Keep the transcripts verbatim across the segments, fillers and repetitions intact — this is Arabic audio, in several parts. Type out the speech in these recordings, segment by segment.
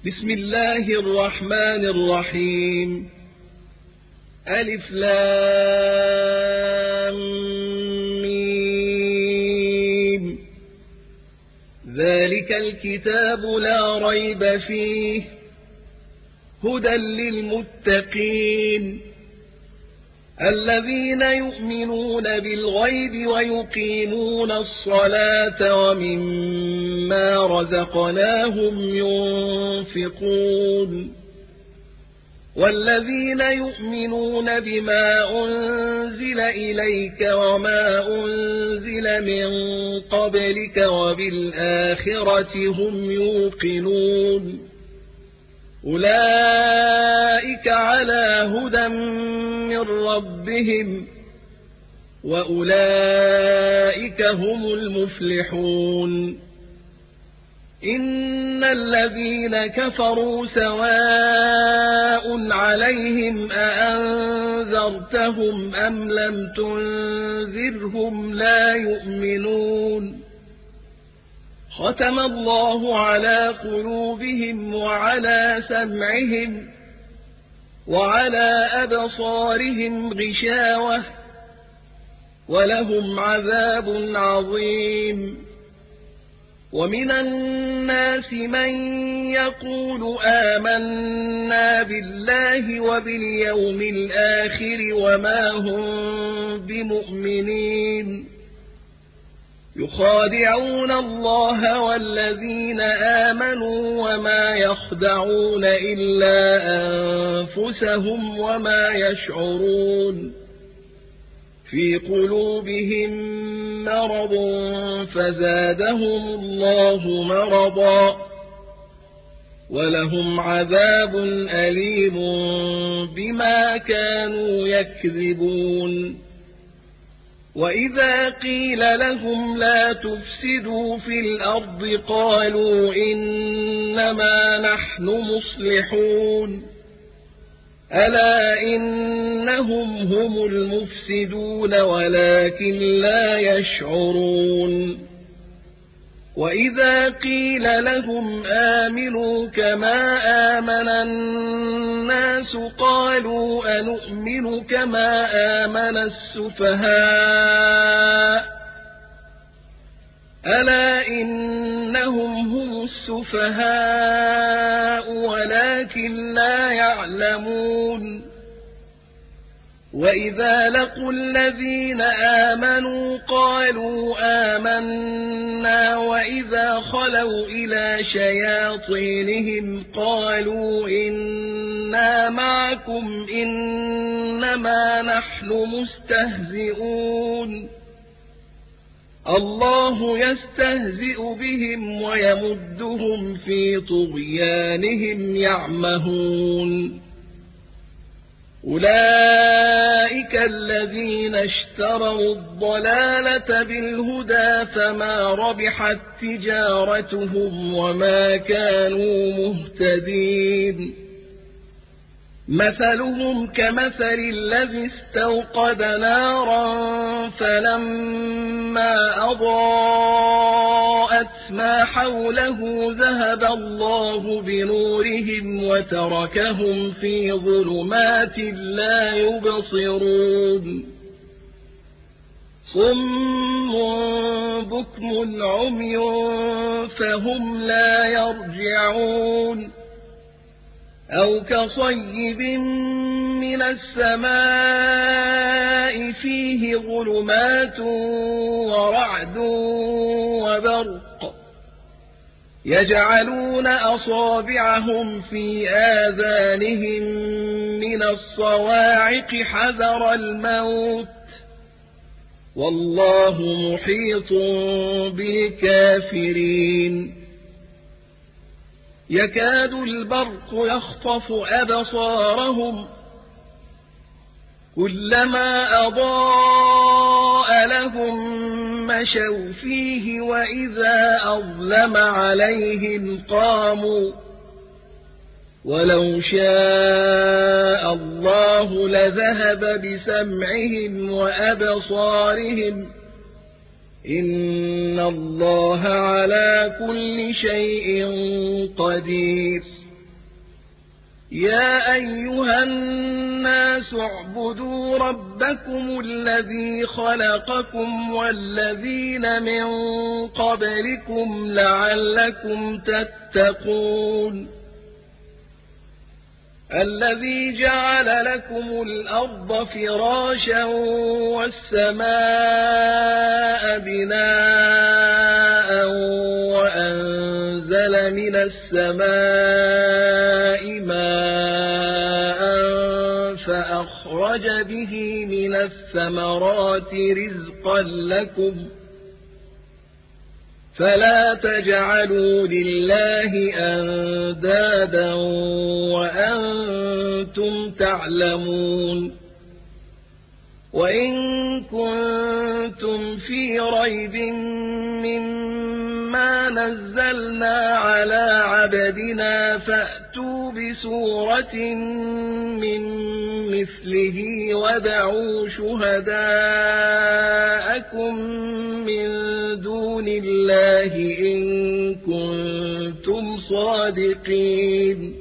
بسم الله الرحمن الرحيم. ألف لام ميم. ذلك الكتاب لا ريب فيه هدى للمتقين الذين يؤمنون بالغيب ويقيمون الصلاة ومما رزقناهم ينفقون والذين يؤمنون بما أنزل إليك وما أنزل من قبلك وبالآخرة هم يوقنون أولئك على هدى من ربهم وأولئك هم المفلحون. إن الذين كفروا سواء عليهم أأنذرتهم أم لم تنذرهم لا يؤمنون. ختم الله على قلوبهم وعلى سمعهم وعلى أبصارهم غشاوة ولهم عذاب عظيم. ومن الناس من يقول آمنا بالله وباليوم الآخر وما هم بمؤمنين يخادعون الله والذين آمنوا وما يخدعون إلا أنفسهم وما يشعرون. في قلوبهم مرض فزادهم الله مرضا ولهم عذاب أليم بما كانوا يكذبون. وإذا قيل لهم لا تفسدوا في الأرض قالوا إنما نحن مصلحون ألا إنهم هم المفسدون ولكن لا يشعرون. وإذا قيل لهم آمنوا كما آمن الناس قالوا أنؤمن كما آمن السفهاء ألا إنهم هم السفهاء ولكن لا يعلمون. وإذا لقوا الذين آمنوا قالوا آمنا وإذا خلوا إلى شياطينهم قالوا إنا معكم إنما نحن مستهزئون الله يستهزئ بهم ويمدهم في طغيانهم يعمهون. أولئك الذين اشتروا الضلالة بالهدى فما ربحت تجارتهم وما كانوا مهتدين. مثلهم كمثل الذي استوقد نارا فلما أضاءت ما حوله ذهب الله بنورهم وتركهم في ظلمات لا يبصرون. صم بكم عمي فهم لا يرجعون. أو كصيب من السماء فيه ظلمات ورعد وبرق يجعلون أصابعهم في آذانهم من الصواعق حذر الموت والله محيط بالكافرين. يكاد البرق يخطف أبصارهم كلما أضاء لهم مشوا فيه وإذا أظلم عليهم قاموا ولو شاء الله لذهب بسمعهم وأبصارهم إن الله على كل شيء قدير. يا أيها الناس اعبدوا ربكم الذي خلقكم والذين من قبلكم لعلكم تتقون الذي جعل لكم الأرض فراشا والسماء بناء وأنزل من السماء ماء فأخرج به من الثمرات رزقا لكم فلا تجعلوا لله أندادا وأنتم تعلمون وإن كنتم في ريب مما نزلنا على عبدنا فأتوا بسورة من مثله وادعوا شهداءكم من دون الله إن كنتم صادقين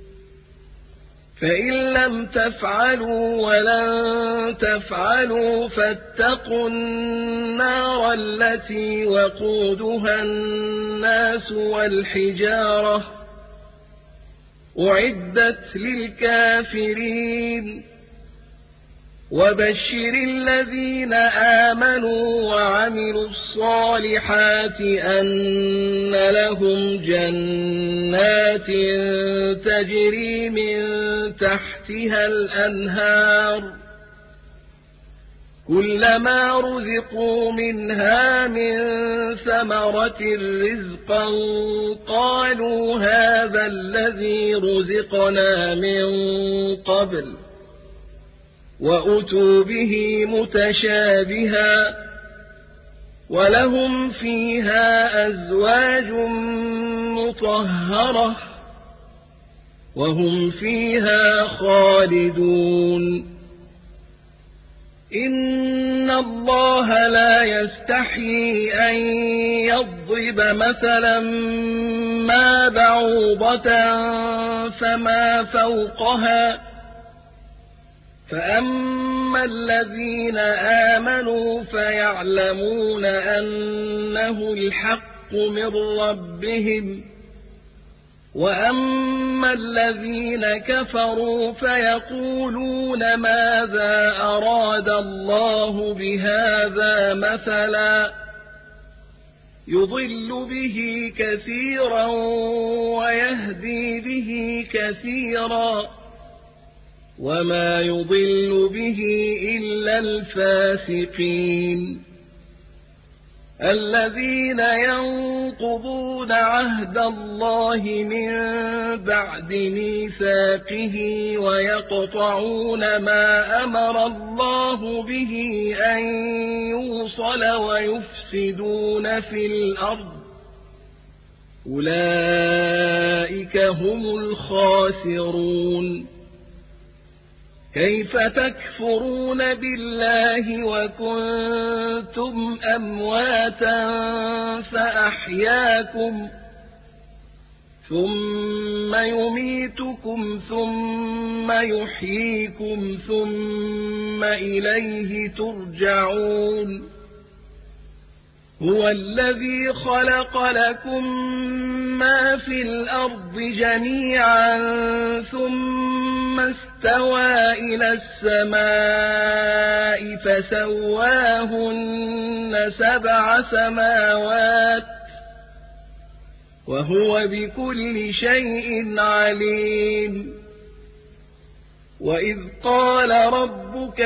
فإن لم تفعلوا ولن تفعلوا فاتقوا النار التي وقودها الناس والحجارة أعدت للكافرين وبشر الذين آمنوا وعملوا الصالحات أن لهم جنات تجري من تحتها الأنهار كلما رزقوا منها من ثمرة رزقا قالوا هذا الذي رزقنا من قبل وأتوا به متشابها ولهم فيها أزواج مطهرة وهم فيها خالدون إن الله لا يستحيي أن يضرب مثلا ما بعوضة فما فوقها فأما الذين آمنوا فيعلمون أنه الحق من ربهم وأما الذين كفروا فيقولون ماذا أراد الله بهذا مثلا يضل به كثيرا ويهدي به كثيرا وما يضل به إلا الفاسقين الذين ينقضون عهد الله من بعد ميثاقه ويقطعون ما أمر الله به أن يوصل ويفسدون في الأرض أولئك هم الخاسرون كيف تكفرون بالله وكنتم أمواتا فأحياكم ثم يميتكم ثم يحييكم ثم إليه ترجعون هو الذي خلق لكم ما في الأرض جميعا ثم استوى إلى السماء فسواهن سبع سماوات وهو بكل شيء عليم وإذ قال ربك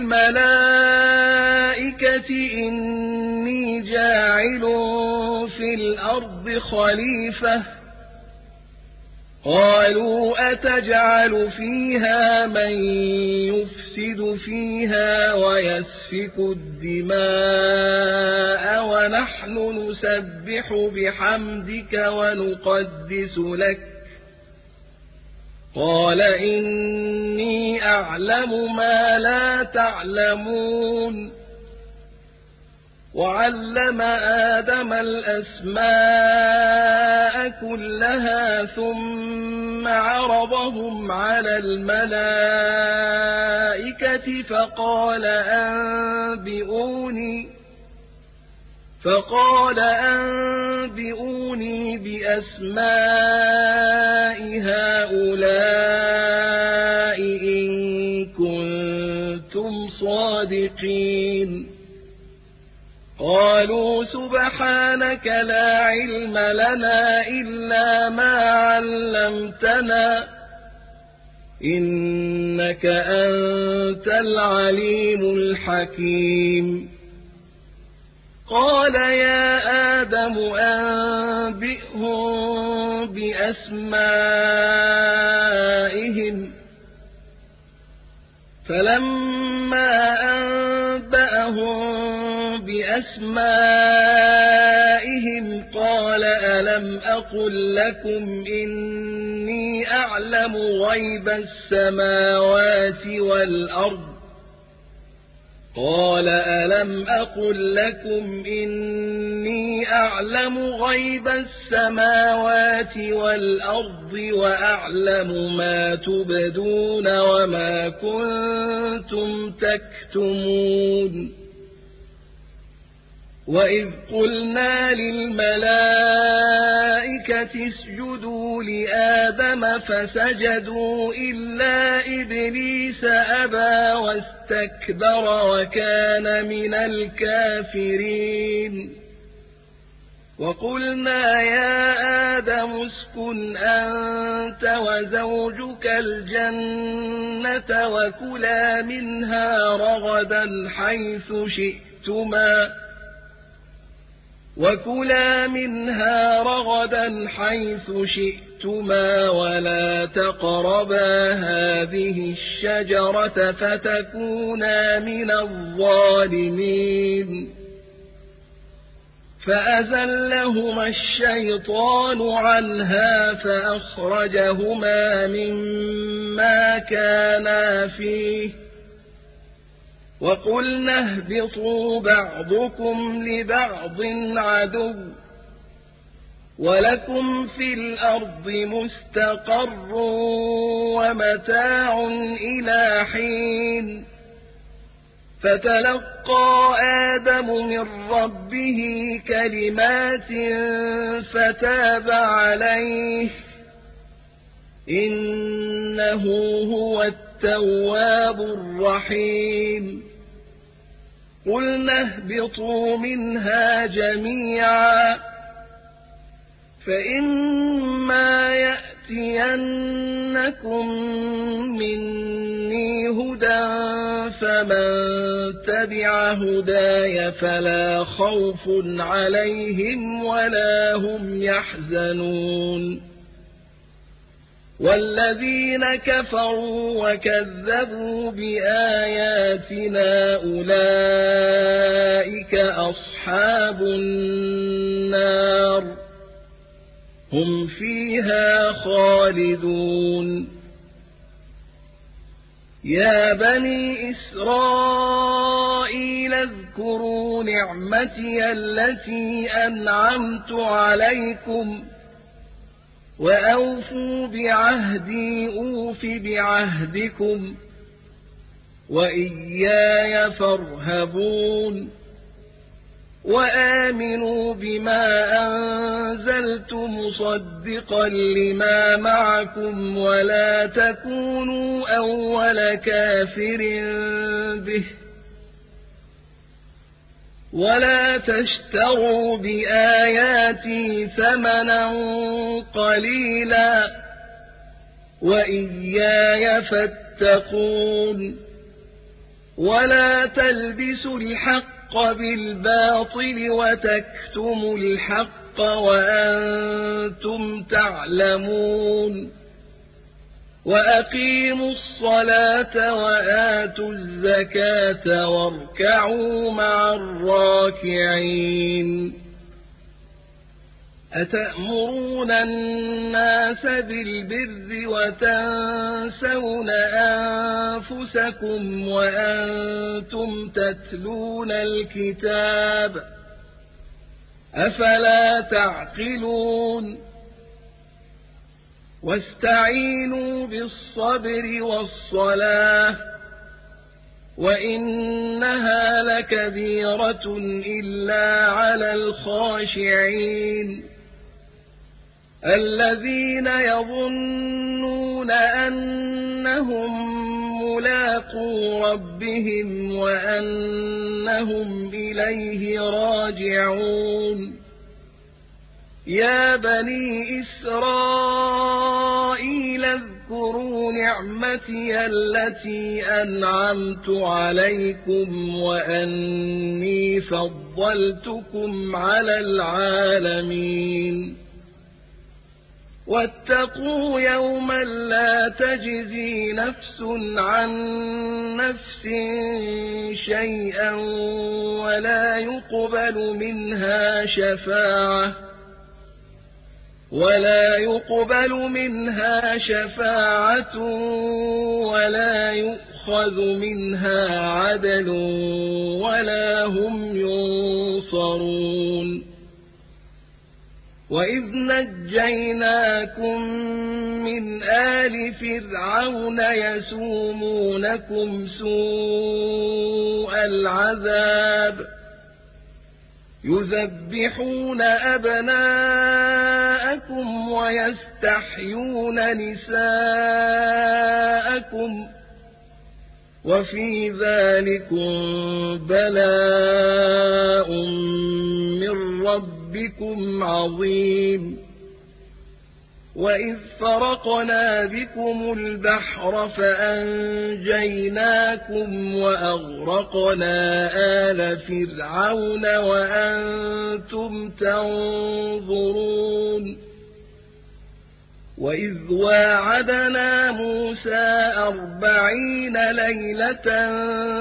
للملائكة إني جاعل في الأرض خليفة قالوا أتجعل فيها من يفسد فيها ويسفك الدماء ونحن نسبح بحمدك ونقدس لك قال إني أعلم ما لا تعلمون وعلم آدم الأسماء كلها ثم عرضهم على الملائكة فقال أنبئوني فقال أنبئوني بأسماء هؤلاء إن كنتم صادقين قالوا سبحانك لا علم لنا إلا ما علمتنا إنك أنت العليم الحكيم قال يا آدم أنبئهم بأسمائهم فلما أنبأهم بأسمائهم قال ألم أقل لكم إني أعلم غيب السماوات والأرض قال ألم أقل لكم إني أعلم غيب السماوات والأرض وأعلم ما تبدون وما كنتم تكتمون وإذ قلنا للملائكة اسجدوا لآدم فسجدوا إلا إبليس أبى واستكبر وكان من الكافرين وقلنا يا آدم اسكن أنت وزوجك الجنة وكلا منها رغدا حيث شئتما وكلا منها رغدا حيث شئتما ولا تقربا هذه الشجرة فتكونا من الظالمين فأزلهما الشيطان عنها فأخرجهما مما كانا فيه وقلنا اهبطوا بعضكم لبعض عدو ولكم في الأرض مستقر ومتاع إلى حين فتلقى آدم من ربه كلمات فتاب عليه إنه هو التواب الرحيم قلنا اهبطوا منها جميعا فإما يأتينكم مني هدى فمن تبع هداي فلا خوف عليهم ولا هم يحزنون والذين كفروا وكذبوا بآياتنا أولئك أصحاب النار هم فيها خالدون يا بني إسرائيل اذكروا نعمتي التي أنعمت عليكم وأوفوا بعهدي أوف بعهدكم وإياي فارهبون وآمنوا بما أنزلت مصدقا لما معكم ولا تكونوا أول كافر به ولا تشتروا بآياتي ثمنا قليلا وإياي فاتقون ولا تلبسوا الحق بالباطل وتكتموا الحق وأنتم تعلمون وأقيموا الصلاة وآتوا الزكاة واركعوا مع الراكعين أتأمرون الناس بالبر وتنسون أنفسكم وأنتم تتلون الكتاب أفلا تعقلون واستعينوا بالصبر والصلاة وإنها لكبيرة إلا على الخاشعين الذين يظنون أنهم ملاقو ربهم وأنهم إليه راجعون يا بني إسرائيل اذكروا نعمتي التي أنعمت عليكم وأني فضلتكم على العالمين واتقوا يوما لا تجزي نفس عن نفس شيئا ولا يقبل منها شفاعة ولا يقبل منها شفاعة ولا يؤخذ منها عدل ولا هم ينصرون وإذ نجيناكم من آل فرعون يسومونكم سوء العذاب يذبحون أبناءكم ويستحيون نساءكم وفي ذلكم بلاء من ربكم عظيم وإذ فرقنا بكم البحر فأنجيناكم وأغرقنا آل فرعون وأنتم تنظرون وإذ واعدنا موسى أربعين ليلة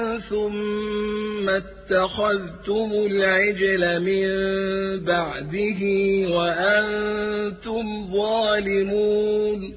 ثم اتخذتم العجل من بعده وأنتم ظالمون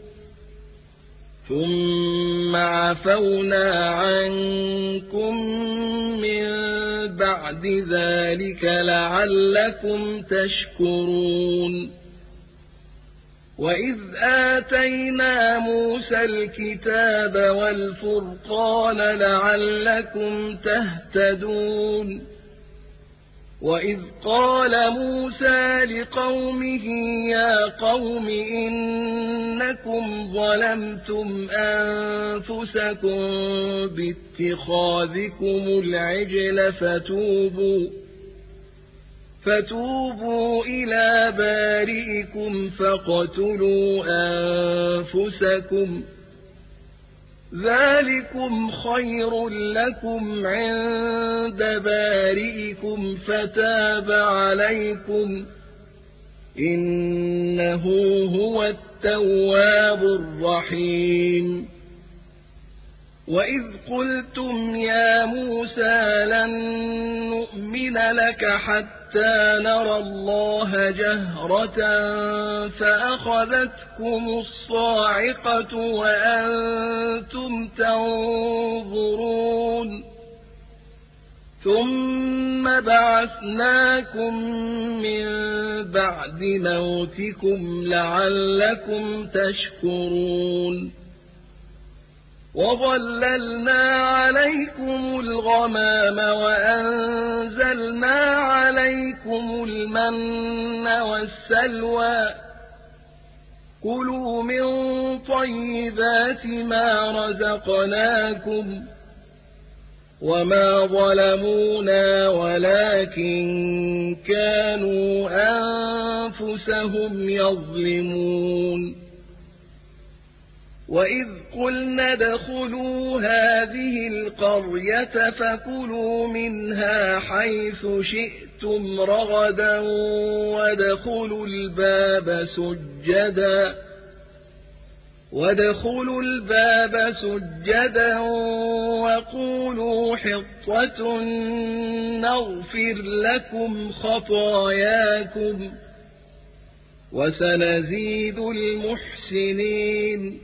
ثم عفونا عنكم من بعد ذلك لعلكم تشكرون وإذ آتينا موسى الكتاب والفرقان لعلكم تهتدون وإذ قال موسى لقومه يا قوم إنكم ظلمتم أنفسكم باتخاذكم العجل فتوبوا فتوبوا إلى بارئكم فاقتلوا أنفسكم ذلكم خير لكم عند بارئكم فتاب عليكم إنه هو التواب الرحيم وإذ قلتم يا موسى لن نؤمن لك حتى نرى الله جهرة فأخذتكم الصاعقة وأنتم تنظرون ثم بعثناكم من بعد موتكم لعلكم تشكرون وظللنا عليكم الغمام وأنزلنا عليكم المن والسلوى كلوا من طيبات ما رزقناكم وما ظلمونا ولكن كانوا أنفسهم يظلمون وإذ قلنا ادخلوا هذه القرية فكلوا منها حيث شئتم رغدا وادخلوا الباب سجدا وادخلوا الباب سجدا وقولوا حطة نغفر لكم خطاياكم وسنزيد المحسنين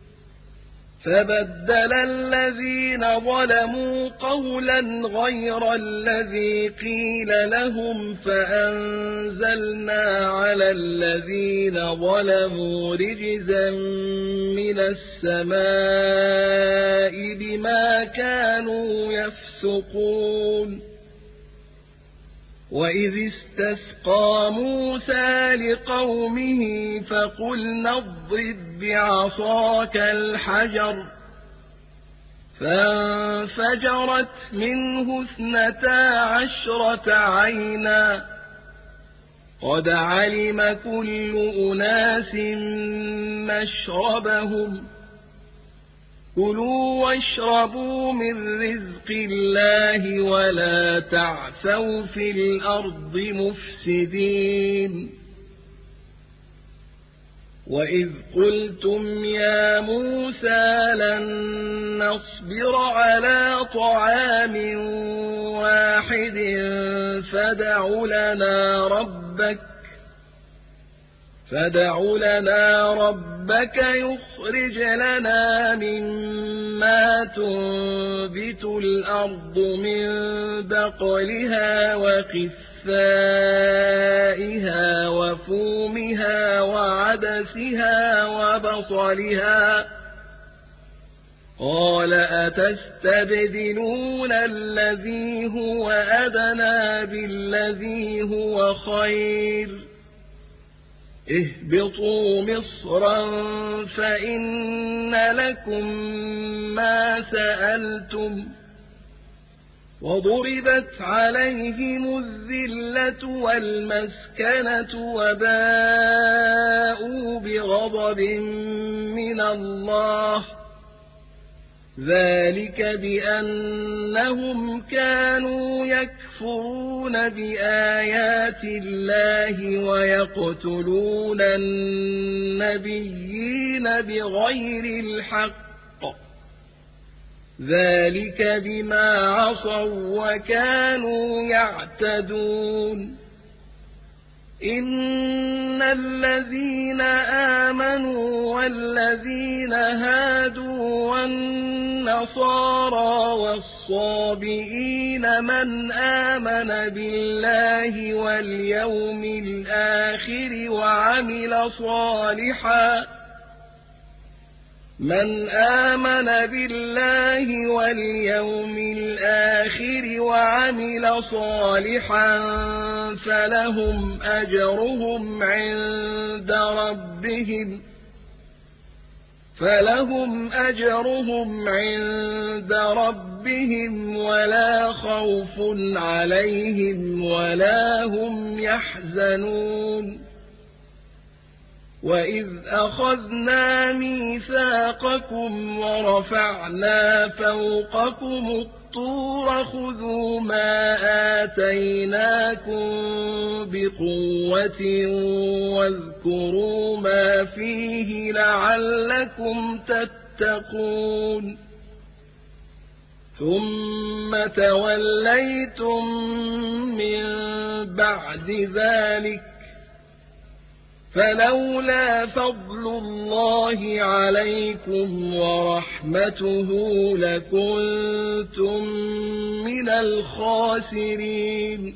فبدل الذين ظلموا قولا غير الذي قيل لهم فأنزلنا على الذين ظلموا رجزا من السماء بما كانوا يفسقون وإذ استسقى موسى لقومه فقلنا اضرب بعصاك الحجر فانفجرت منه اثنتا عشرة عينا قد علم كل أناس مشربهم كلوا واشربوا من رزق الله ولا تعثوا في الأرض مفسدين وإذ قلتم يا موسى لن نصبر على طعام واحد فادع لنا ربك فادع لنا ربك يخرج لنا مما تنبت الأرض من بقلها وقثائها وفومها وعدسها وبصلها قال أتستبدلون الذي هو أدنى بالذي هو خير اهبطوا مصرا فإن لكم ما سألتم وضربت عليهم الذلة والمسكنة وباءوا بغضب من الله ذلك بأنهم كانوا يكفرون بآيات الله ويقتلون النبيين بغير الحق ذلك بما عصوا وكانوا يعتدون إن الذين آمنوا والذين هادوا والنصارى والصابئين من آمن بالله واليوم الآخر وعمل صالحا من آمن بالله واليوم الآخر وعمل صالحا فلهم أجرهم عند ربهم فلهم أجرهم عند ربهم ولا خوف عليهم ولا هم يحزنون وإذ أخذنا ميثاقكم ورفعنا فوقكم الطور خذوا ما آتيناكم بقوة واذكروا ما فيه لعلكم تتقون ثم توليتم من بعد ذلك فلولا فضل الله عليكم ورحمته لكنتم من الخاسرين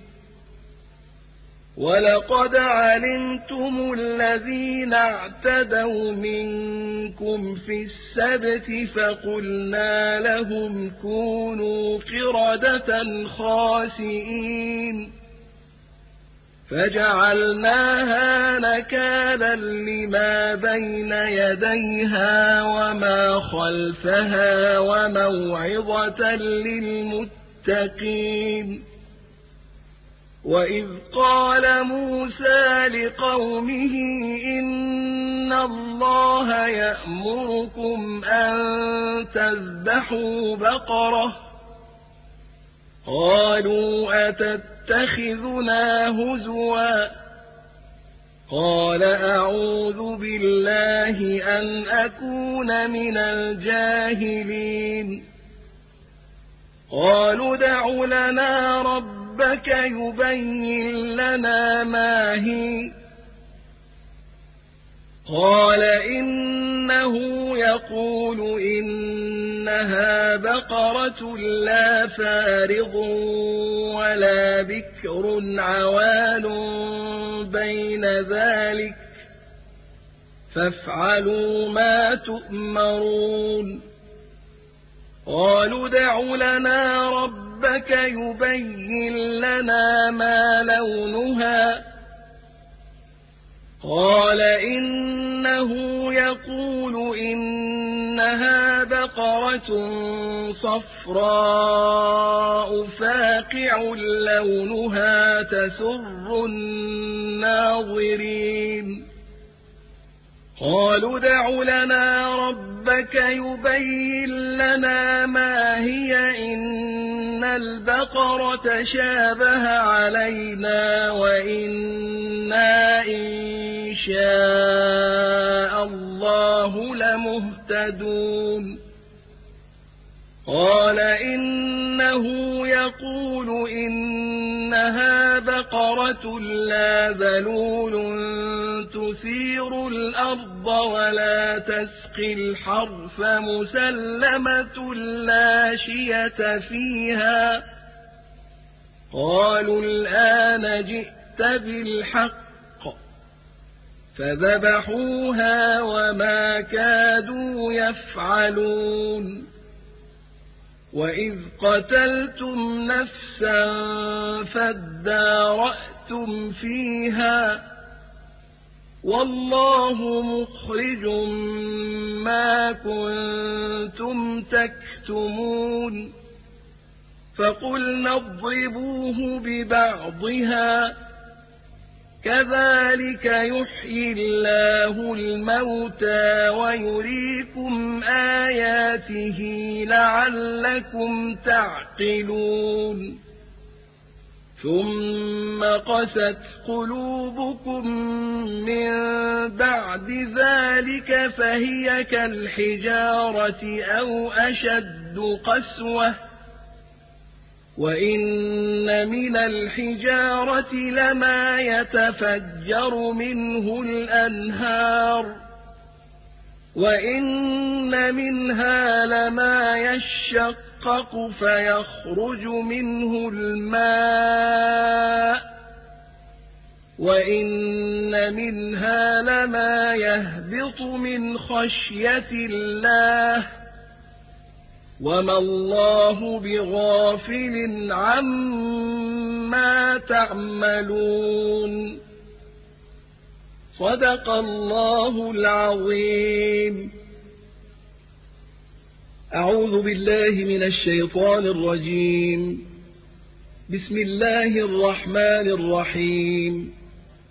ولقد علمتم الذين اعتدوا منكم في السبت فقلنا لهم كونوا قردة خاسئين فجعلناها نكالا لما بين يديها وما خلفها وموعظة للمتقين وإذ قال موسى لقومه إن الله يأمركم أن تذبحوا بقرة قالوا أتتخذنا هزوا قال أعوذ بالله أن أكون من الجاهلين قالوا دع لنا ربك يبين لنا ما هي قال إنه يقول إنها بقرة لا فارض ولا بكر عوان بين ذلك فافعلوا ما تؤمرون قالوا ادع لنا ربك يبين لنا ما لونها قال إنه يقول إنها بقرة صفراء فاقع لونها تسر الناظرين قالوا ادع لنا ربك يبين لنا ما هي إن البقرة شابه علينا وإنا إن شاء الله لمهتدون قال إنه يقول إنها بقرة لا ذلول تثير الأرض ولا تسقي الحرث مسلمة لا شية فيها قالوا الآن جئت بالحق فذبحوها وما كادوا يفعلون وإذ قتلتم نفسا فادارأتم فيها والله مخرج ما كنتم تكتمون فقلنا اضربوه ببعضها كذلك يحيي الله الموتى ويريكم آياته لعلكم تعقلون ثم قست قلوبكم من بعد ذلك فهي كالحجارة أو أشد قسوة وإن من الحجارة لما يتفجر منه الأنهار وإن منها لما يشقق فيخرج منه الماء وإن منها لما يهبط من خشية الله وما الله بغافل عما تعملون صدق الله العظيم. أعوذ بالله من الشيطان الرجيم. بسم الله الرحمن الرحيم.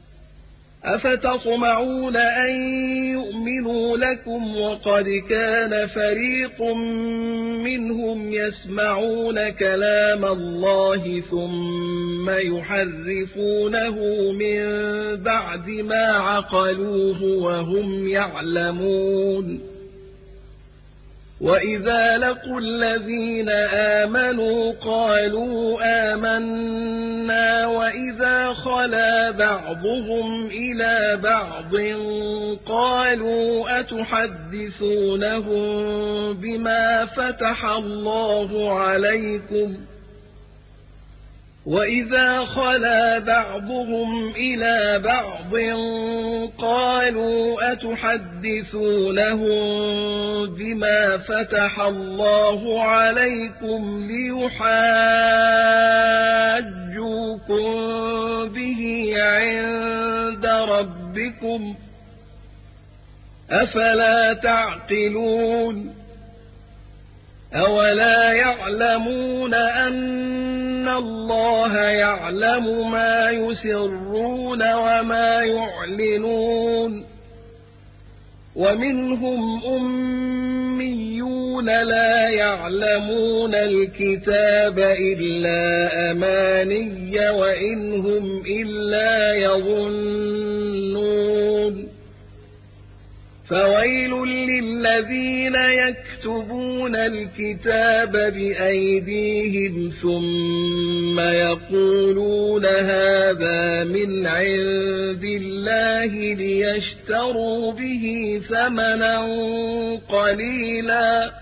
أفتطمعون أن يؤمنوا لكم وقد كان فريق منهم يسمعون كلام الله ثم يحرفونه من بعد ما عقلوه وهم يعلمون وإذا لقوا الذين آمنوا قالوا آمنا وإذا خلا بعضهم إلى بعض قالوا أتحدثونهم بما فتح الله عليكم وإذا خلا بعضهم إلى بعض قالوا أتحدثونهم بما فتح الله عليكم ليحاجوكم به عند ربكم أفلا تعقلون أولا يعلمون أن الله يعلم ما يسرون وما يعلنون ومنهم أميون لا يعلمون الكتاب إلا أماني وإنهم إلا يظنون فويل للذين يكتبون الكتاب بأيديهم ثم يقولون هذا من عند الله ليشتروا به ثمنا قليلا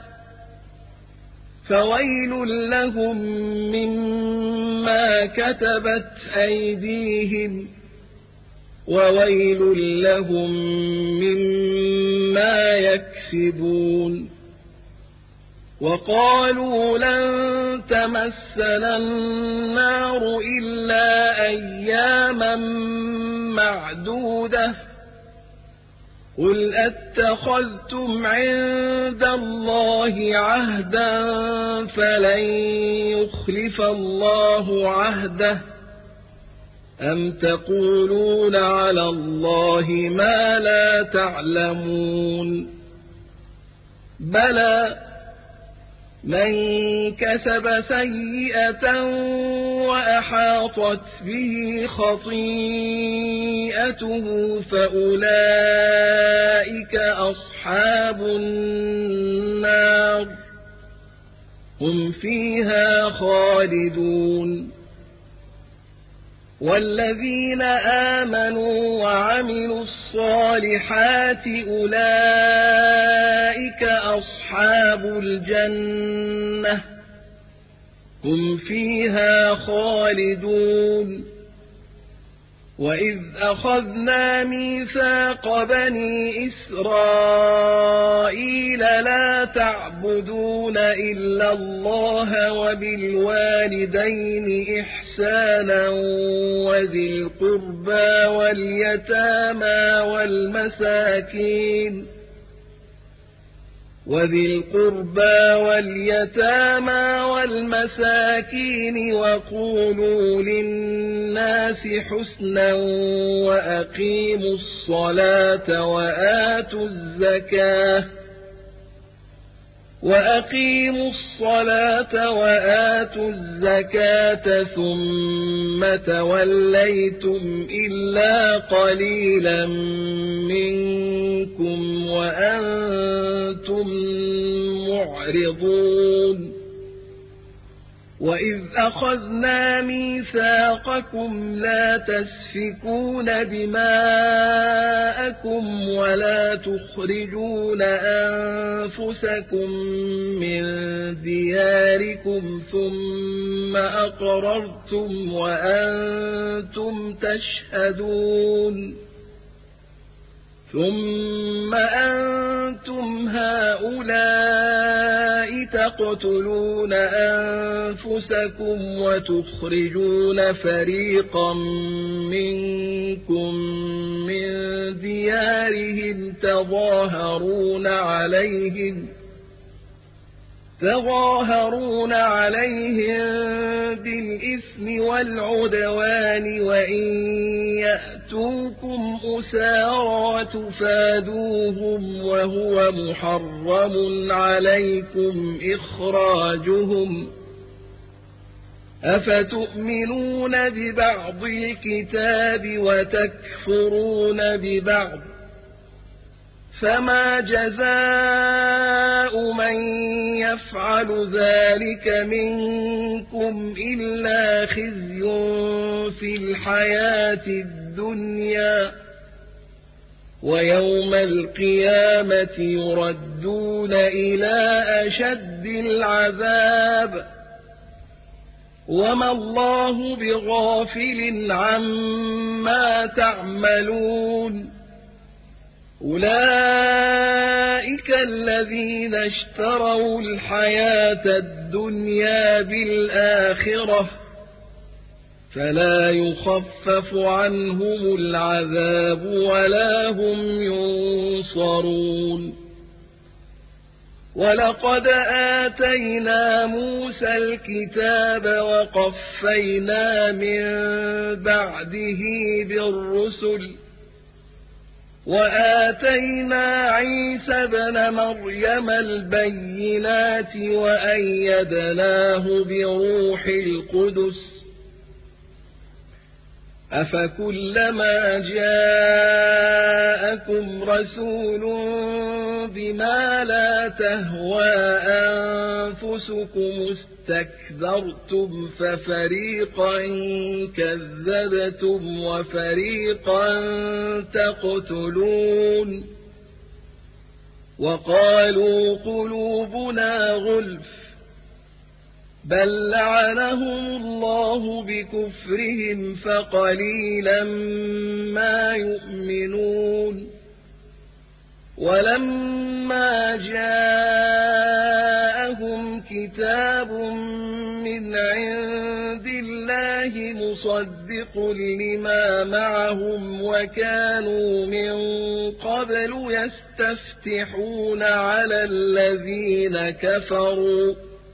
فويل لهم مما كتبت أيديهم وويل لهم مما يكسبون وقالوا لن تمسنا النار إلا أياما معدودة قل أتخذتم عند الله عهدا فلن يخلف الله عهده أم تقولون على الله ما لا تعلمون بلى من كسب سيئة وأحاطت به خطيئته فأولئك أصحاب النار هم فيها خالدون والذين آمنوا وعملوا الصالحات أولئك أصحاب الجنة هم فيها خالدون وإذ أخذنا ميثاق بني إسرائيل لا تعبدون إلا الله وبالوالدين إحسانا وذي القربى واليتامى والمساكين وذي القربى واليتامى والمساكين وقولوا للناس حسنا وأقيموا الصلاة وآتوا الزكاة وأقيموا الصلاة وآتوا الزكاة ثم توليتم إلا قليلا منكم وأنتم معرضون وإذ أخذنا ميثاقكم لا تسفكون دماءكم ولا تخرجون أنفسكم من دياركم ثم أقررتم وأنتم تشهدون ثم أنتم هؤلاء تقتلون أنفسكم وتخرجون فريقا منكم من ديارهم تظاهرون عليهم تظاهرون عليهم بالإثم والعدوان وإن يأتوكم أسارى تفادوهم وهو محرم عليكم إخراجهم أفتؤمنون ببعض الكتاب وتكفرون ببعض فما جزاء من يفعل ذلك منكم إلا خزي في الحياة الدنيا ويوم القيامة يردون إلى أشد العذاب وما الله بغافل عما تعملون أولئك الذين اشتروا الحياة الدنيا بالآخرة فلا يخفف عنهم العذاب ولا هم ينصرون ولقد آتينا موسى الكتاب وقفينا من بعده بالرسل وآتينا عيسى ابن مريم البينات وأيدناه بروح القدس أفكلما جاءكم رسول بما لا تهوى أنفسكم استكبرتم ففريقا كذبتم وفريقا تقتلون وقالوا قلوبنا غلف بل لعنهم الله بكفرهم فقليلا ما يؤمنون ولما جاءهم كتاب من عند الله مصدق لما معهم وكانوا من قبل يستفتحون على الذين كفروا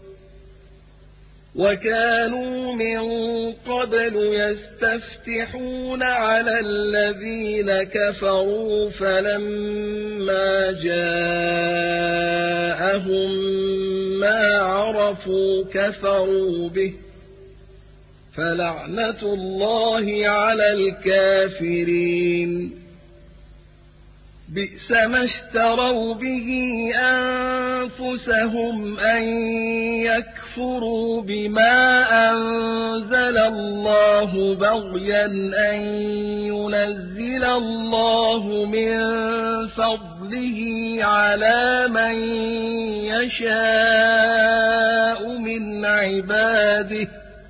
وكانوا من قبل يستفتحون على الذين كفروا فلما جاءهم ما عرفوا كفروا به فلعنة الله على الكافرين بئس ما اشتروا به أنفسهم أن يكفروا بما أنزل الله بغيا أن ينزل الله من فضله على من يشاء من عباده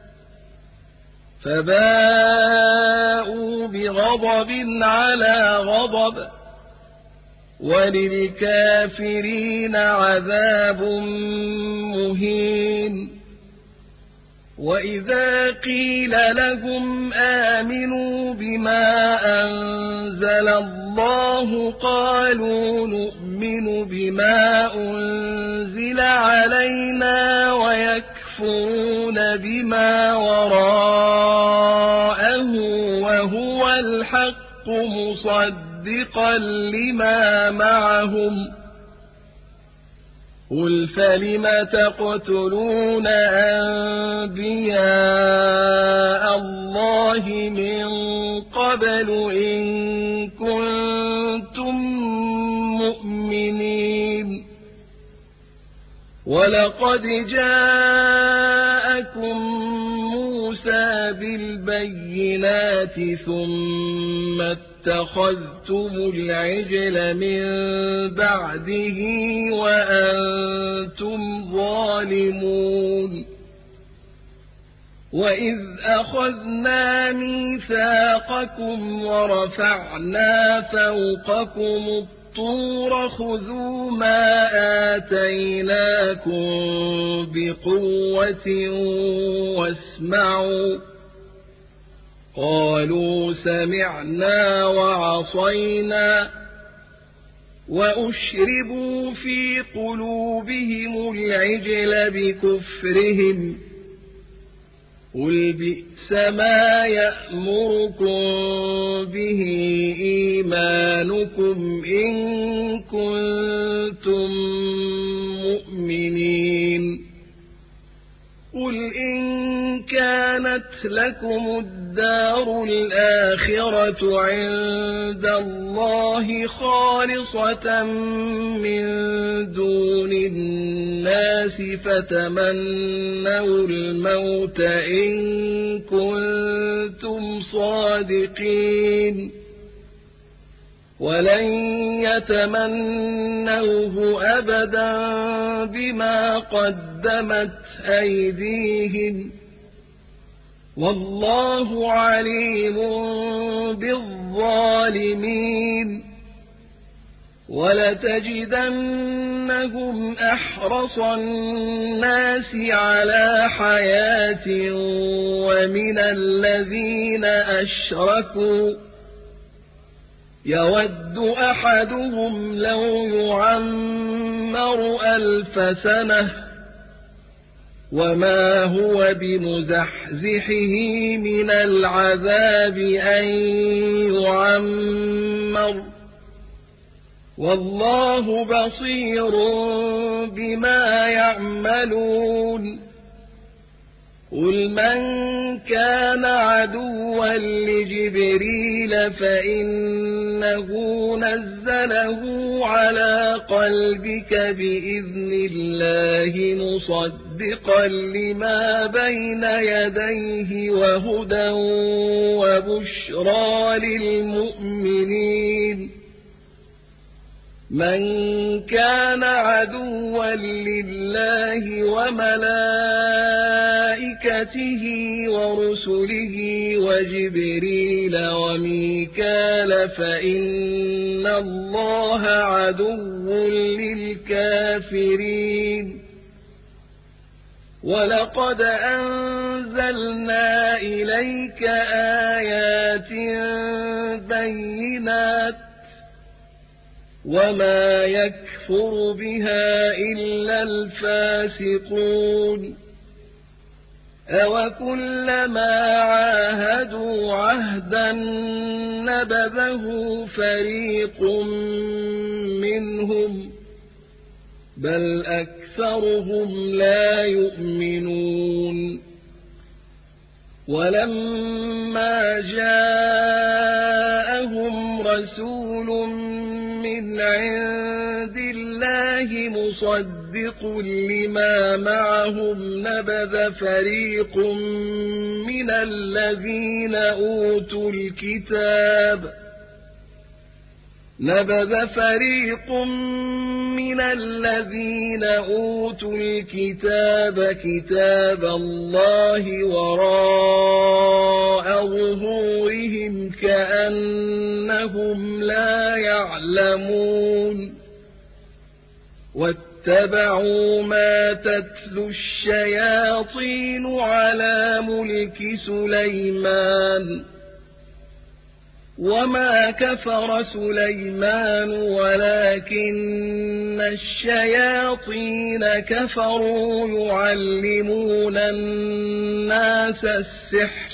فباءوا بغضب على غضب وللكافرين عذاب مهين وإذا قيل لهم آمنوا بما أنزل الله قالوا نؤمن بما أنزل علينا ويكفرون بما وراءه وهو الحق مصدقا مصدقا لما معهم قل فلم تقتلون أنبياء الله من قبل إن كنتم مؤمنين ولقد جاءكم موسى بالبينات ثم اتخذتم العجل من بعده وأنتم ظالمون وإذ أخذنا ميثاقكم ورفعنا فوقكم الطور خذوا ما آتيناكم بقوة واسمعوا قالوا سمعنا وعصينا وأشربوا في قلوبهم العجل بكفرهم قل بئس ما يأمركم به إيمانكم إن كنتم مؤمنين قل إن كانت لكم الدار الآخرة عند الله خالصة من دون الناس فتمنوا الموت إن كنتم صادقين ولن يتمنوه أبدا بما قدمت أيديهم والله عليم بالظالمين ولتجدنهم أحرص الناس على حياة ومن الذين أشركوا يود أحدهم لو يعمر ألف سنة وما هو بمزحزحه من العذاب أن يعمر والله بصير بما يعملون قل من كان عدوا لجبريل فإنه نزله على قلبك بإذن الله مصدقا لما بين يديه وهدى وبشرى للمؤمنين من كان عدوا لله وملائكته ورسله وجبريل وميكال فإن الله عدو للكافرين ولقد أنزلنا إليك آيات بينات وما يكفر بها إلا الفاسقون أوكلما عاهدوا عهدا نبذه فريق منهم بل أكثرهم لا يؤمنون ولما جاءهم رسول من عند الله مصدق لما معهم نبذ فريق من الذين أوتوا الكتاب نبذ فريق من الذين أوتوا الكتاب كتاب الله وراء ظهورهم كأنهم لا يعلمون واتبعوا ما تتلو الشياطين على ملك سليمان وما كفر سليمان ولكن الشياطين كفروا يعلمون الناس السحر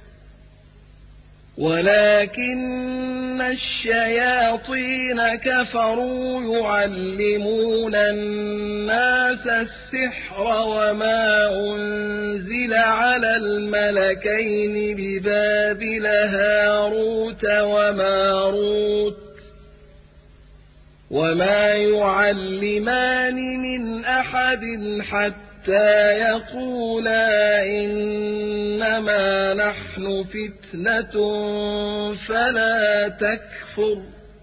ولكن الشياطين كفروا يعلمون الناس السحر وما أنزل على الملكين ببابل هاروت وماروت وما يعلمان من أحد حتى يقولا إنما نحن فتنة فلا تكفر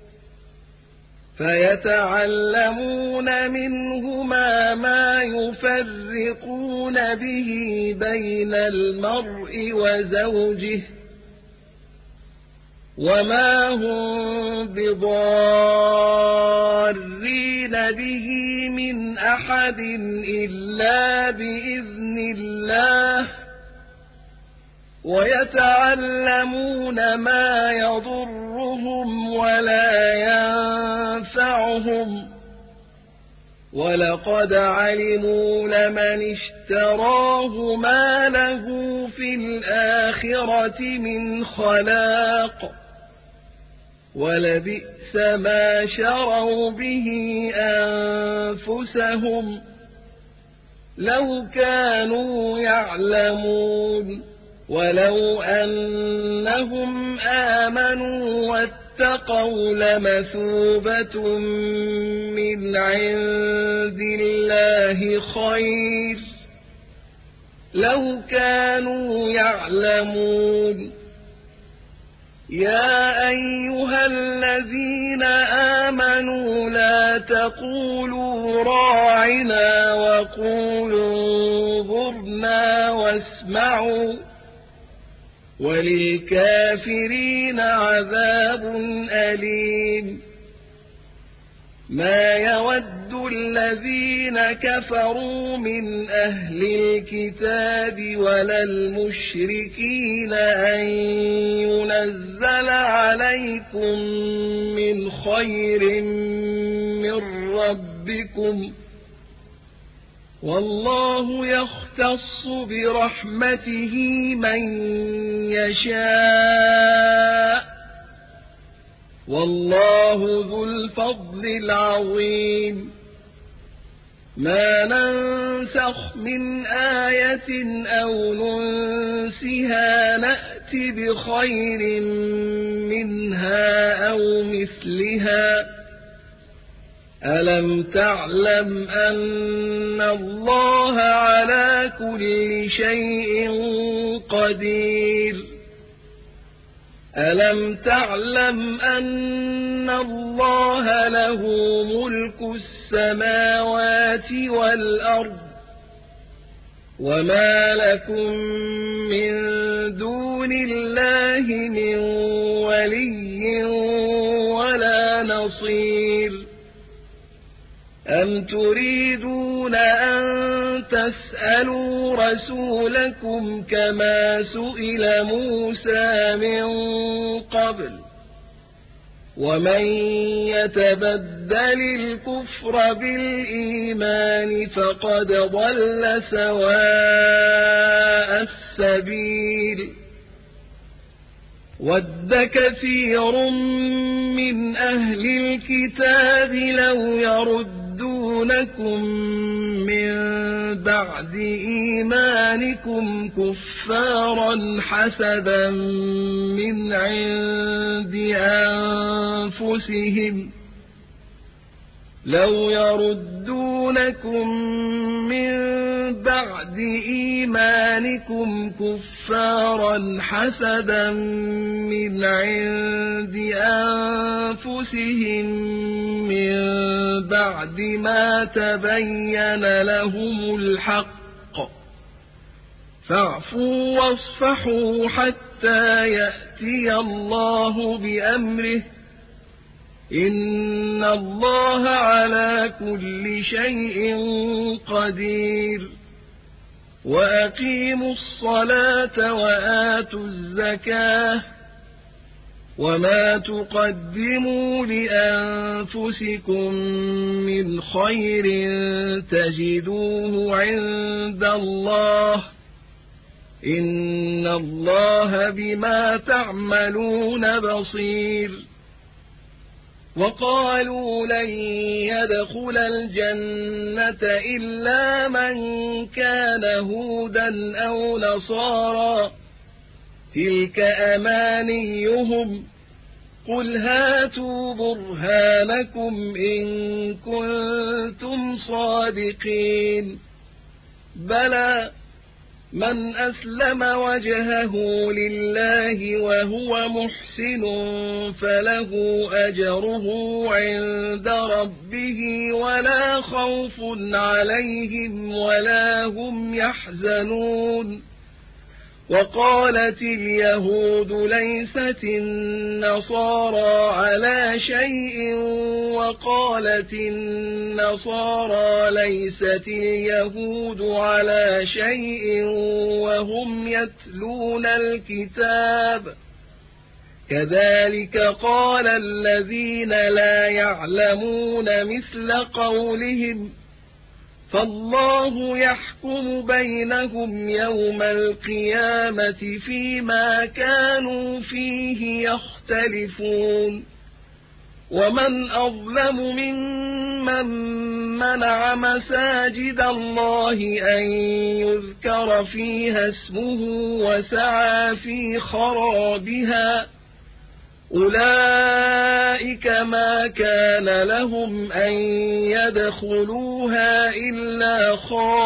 فيتعلمون منهما ما يفرقون به بين المرء وزوجه وما هم بضارين به من أحد إلا بإذن الله ويتعلمون ما يضرهم ولا ينفعهم ولقد علموا لمن اشتراه ما له في الآخرة من خلاق ولبئس ما شروا به أنفسهم لو كانوا يعلمون ولو أنهم آمنوا واتقوا لمثوبة من عند الله خير لو كانوا يعلمون يا أيها الذين آمنوا لا تقولوا راعنا وقولوا انظرنا واسمعوا وللكافرين عذاب أليم ما يود الذين كفروا من أهل الكتاب ولا المشركين أن ينزل عليكم من خير من ربكم والله يختص برحمته من يشاء والله ذو الفضل العظيم ما ننسخ من آية أو ننسها نأت بخير منها أو مثلها ألم تعلم أن الله على كل شيء قدير ألم تعلم أن الله له ملك السماوات والأرض وما لكم من دون الله من ولي ولا نصير أم تريدون أن تسألوا رسولكم كما سئل موسى من قبل ومن يتبدل الكفر بالإيمان فقد ضل سواء السبيل ود كثير من أهل الكتاب لو يردونكم من بعد إيمانكم كفارا حسدا من عند أنفسهم لو يردونكم من بعد إيمانكم كفارا حسدا من عند أنفسهم من بعد ما تبين لهم الحق فاعفوا واصفحوا حتى يأتي الله بأمره إن الله على كل شيء قدير وأقيموا الصلاة وآتوا الزكاة وما تقدموا لأنفسكم من خير تجدوه عند الله إن الله بما تعملون بصير وقالوا لن يدخل الجنة إلا من كان هودا أو نصارى تلك أمانيهم قل هاتوا برهانكم إن كنتم صادقين بلى من أسلم وجهه لله وهو محسن فله أجره عند ربه ولا خوف عليهم ولا هم يحزنون وقالت اليهود ليست النصارى على شيء وقالت النصارى ليست اليهود على شيء وهم يتلون الكتاب كذلك قال الذين لا يعلمون مثل قولهم فالله يحكم بينهم يوم القيامة فيما كانوا فيه يختلفون ومن أظلم ممن منع مساجد الله أن يذكر فيها اسمه وسعى في خرابها أولئك ما كان لهم أن يدخلوها إلا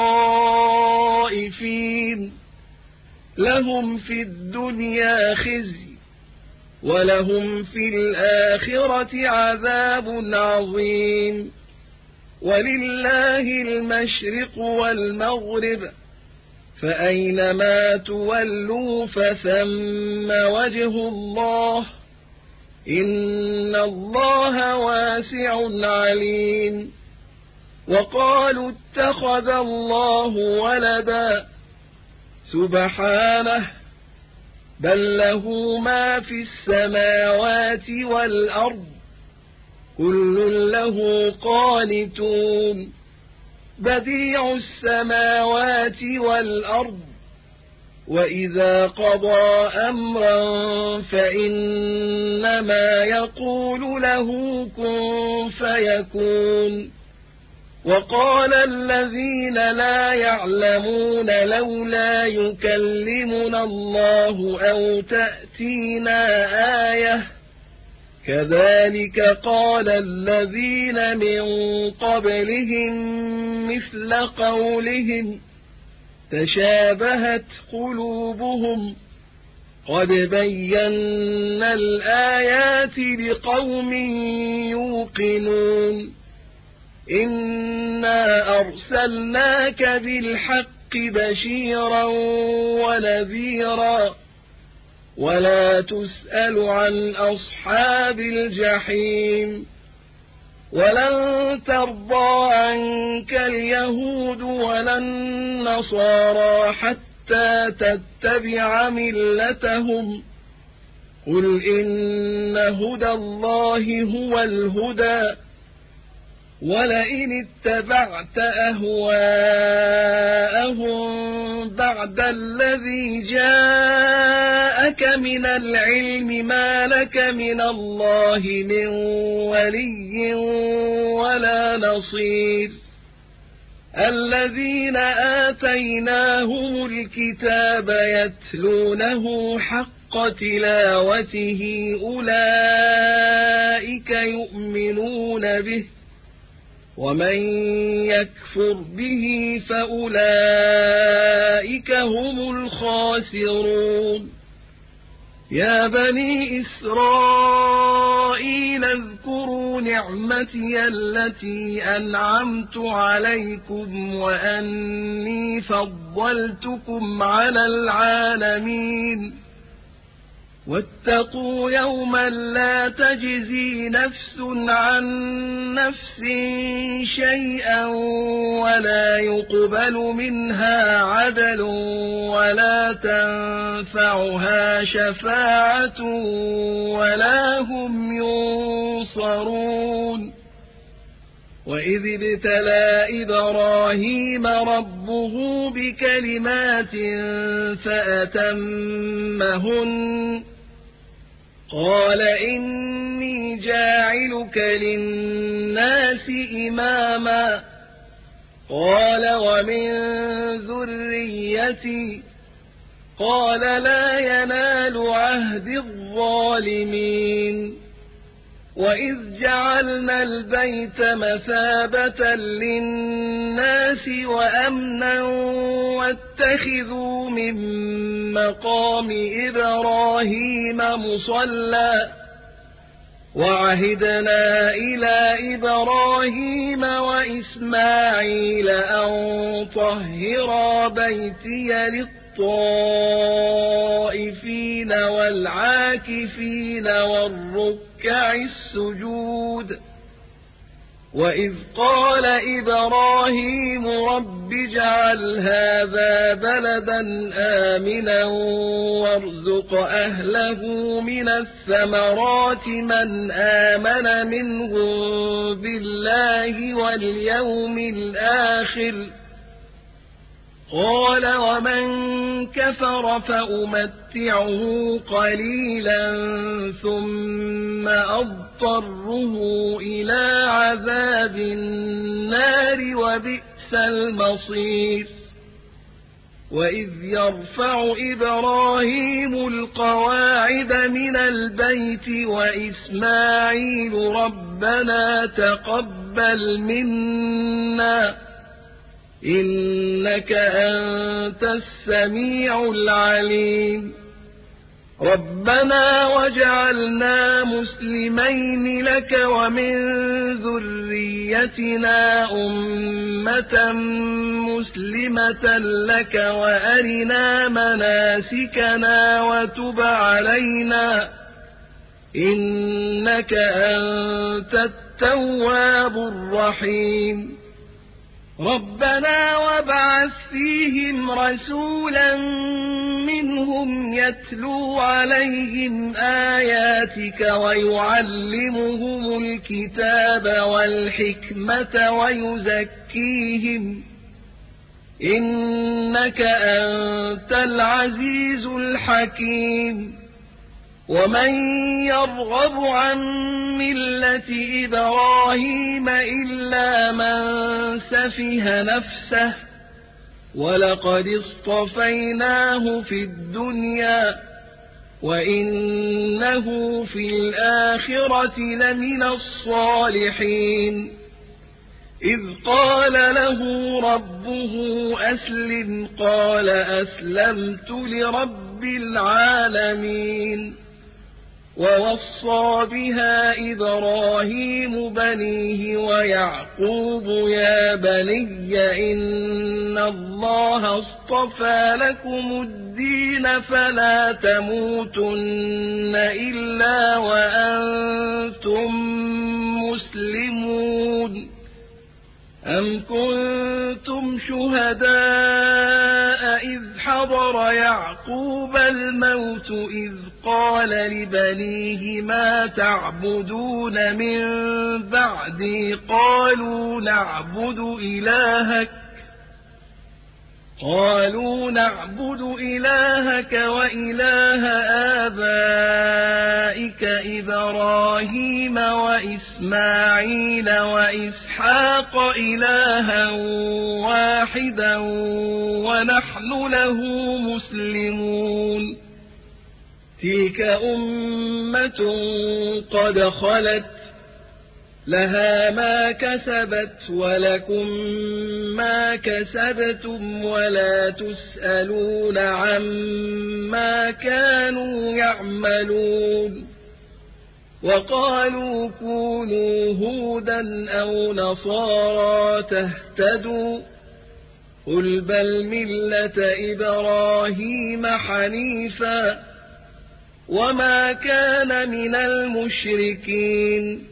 خائفين لهم في الدنيا خزي ولهم في الآخرة عذاب عظيم ولله المشرق والمغرب فأينما تولوا فثم وجه الله إن الله واسع عليم وقالوا اتخذ الله ولدا سبحانه بل له ما في السماوات والأرض كل له قانتون بديع السماوات والأرض وإذا قضى أمرا فإنما يقول له كن فيكون وقال الذين لا يعلمون لولا يكلمنا الله أو تأتينا آية كذلك قال الذين من قبلهم مثل قولهم تشابهت قلوبهم قد بينا الآيات لقوم يوقنون إنا أرسلناك بالحق بشيرا ونذيرا ولا تسأل عن أصحاب الجحيم ولن ترضى عنك اليهود ولا النصارى حتى تتبع ملتهم قل إن هدى الله هو الهدى ولئن اتبعت أهواءهم بعد الذي جاءك من العلم ما لك من الله من ولي ولا نصير الذين آتيناهم الكتاب يتلونه حق تلاوته أولئك يؤمنون به ومن يكفر به فأولئك هم الخاسرون يا بني إسرائيل اذكروا نعمتي التي أنعمت عليكم وأني فضلتكم على العالمين واتقوا يوما لا تجزي نفس عن نفس شيئا ولا يقبل منها عدل ولا تنفعها شفاعة ولا هم ينصرون وإذ ابتلى إبراهيم ربه بكلمات فأتمهن قال إني جاعلك للناس إماما قال ومن ذريتي قال لا ينال عهد الظالمين وإذ جعلنا البيت مثابة للناس وأمنا واتخذوا من مقام إبراهيم مصلى وعهدنا إلى إبراهيم وإسماعيل أن طهرا بيتي للطائفين والعاكفين والركع السجود وإذ قال إبراهيم رب اجعل هذا بلدا آمنا وارزق أهله من الثمرات من آمن منهم بالله واليوم الآخر قال ومن كفر فأمتعه قليلا ثم أضطره إلى عذاب النار وبئس المصير وإذ يرفع إبراهيم القواعد من البيت وإسماعيل ربنا تقبل منا إنك أنت السميع العليم ربنا واجعلنا مسلمين لك ومن ذريتنا أمة مسلمة لك وأرنا مناسكنا وتب علينا إنك أنت التواب الرحيم ربنا وابعث فيهم رسولا منهم يتلو عليهم آياتك ويعلمهم الكتاب والحكمة ويزكيهم إنك أنت العزيز الحكيم ومن يرغب عن ملة إبراهيم إلا من سفه نفسه ولقد اصطفيناه في الدنيا وإنه في الآخرة لمن الصالحين إذ قال له ربه أسلم قال أسلمت لرب العالمين ووصى بها إبراهيم بنيه ويعقوب يا بني إن الله اصطفى لكم الدين فلا تموتن إلا وأنتم مسلمون أم كنتم شهداء إذ حضر يعقوب الموت إذ قال لبنيه ما تعبدون من بعدي قالوا نعبد إلهك قالوا نعبد إلهك وإله آبائك إبراهيم وإسماعيل وإسحاق إلها واحدا ونحن له مسلمون تلك أمة قد خلت لها ما كسبت ولكم ما كسبتم ولا تسألون عما كانوا يعملون وقالوا كونوا هودا أو نصارى تهتدوا قل بل ملة إبراهيم حنيفا وما كان من المشركين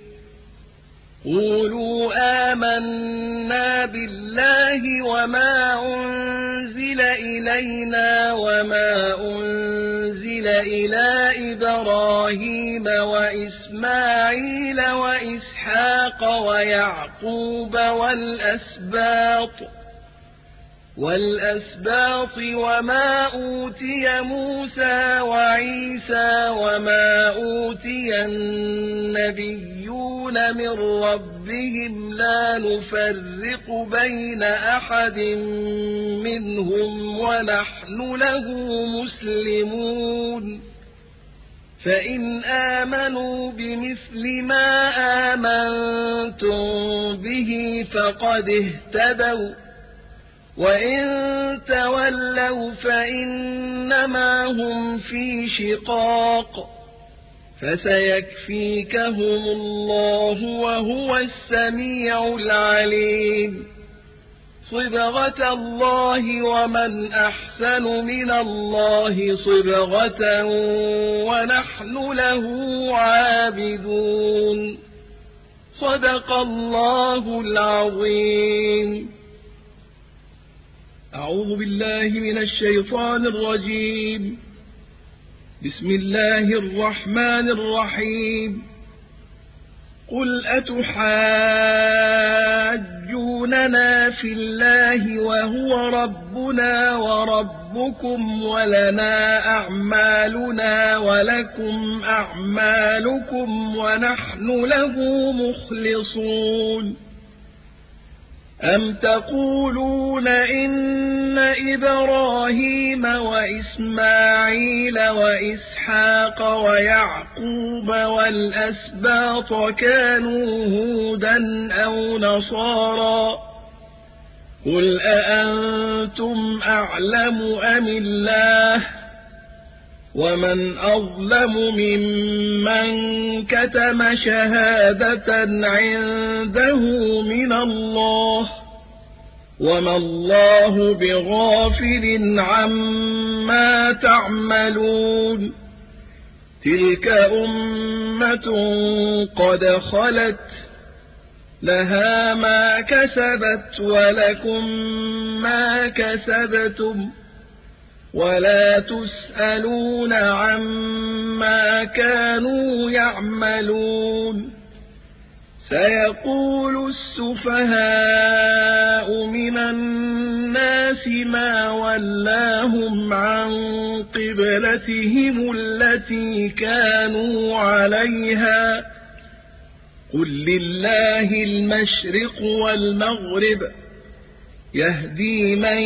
قولوا آمنا بالله وما أنزل إلينا وما أنزل إلى إبراهيم وإسماعيل وإسحاق ويعقوب والأسباط والأسباط وما أوتي موسى وعيسى وما أوتي النبيون من ربهم لا نفرق بين أحد منهم ونحن له مسلمون فإن آمنوا بمثل ما آمنتم به فقد اهتدوا وإن تولوا فإنما هم في شقاق فسيكفيكهم الله وهو السميع العليم صبغة الله ومن أحسن من الله صبغة ونحن له عابدون صدق الله العظيم. أعوذ بالله من الشيطان الرجيم. بسم الله الرحمن الرحيم. قل أتحاجوننا في الله وهو ربنا وربكم ولنا أعمالنا ولكم أعمالكم ونحن له مخلصون أم تقولون إن إبراهيم وإسماعيل وإسحاق ويعقوب والأسباط كانوا هودا أو نصارى قل أأنتم أعلم أم الله ومن أظلم ممن كتم شهادة عنده من الله وما الله بغافل عما تعملون تلك أمة قد خلت لها ما كسبت ولكم ما كسبتم ولا تسألون عما كانوا يعملون سيقول السفهاء من الناس الناس ما ولاهم عن قبلتهم التي كانوا عليها قل لله المشرق والمغرب يهدي من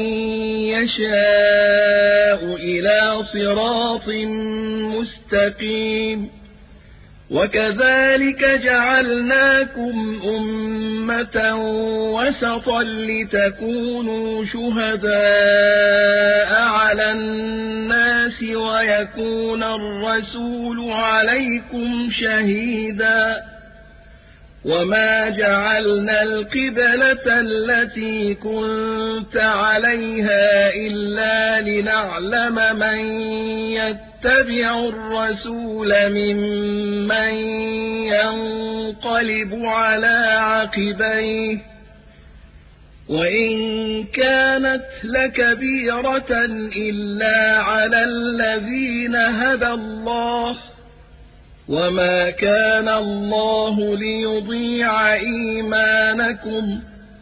يشاء إلى صراط مستقيم وكذلك جعلناكم أمة وسطا لتكونوا شهداء على الناس ويكون الرسول عليكم شهيدا وما جعلنا القبلة التي كنت عليها إلا لنعلم من يتبع الرسول ممن ينقلب على عقبيه وإن كانت لكبيرة إلا على الذين هدى الله وما كان الله ليضيع إيمانكم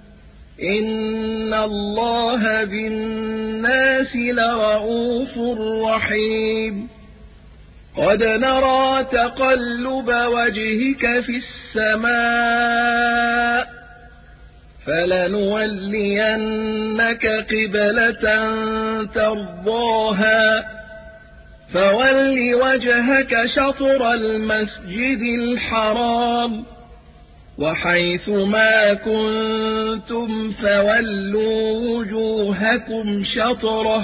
إن الله بالناس لرءوف رحيم قد نرى تقلب وجهك في السماء فلنولينك قبلة ترضاها فول وجهك شطر المسجد الحرام وحيث ما كنتم فولوا وجوهكم شطره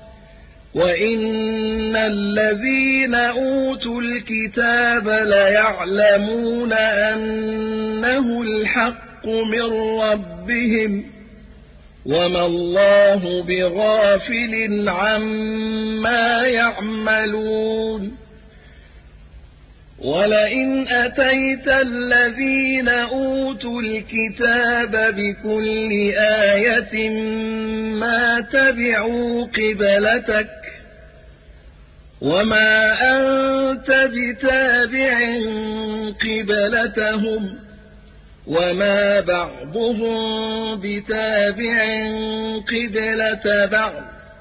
وإن الذين أوتوا الكتاب ليعلمون أنه الحق من ربهم وما الله بغافل عما يعملون ولئن أتيت الذين أوتوا الكتاب بكل آية ما تبعوا قبلتك وما أنت بتابع قبلتهم وما بعضهم بتابع قبلة بعض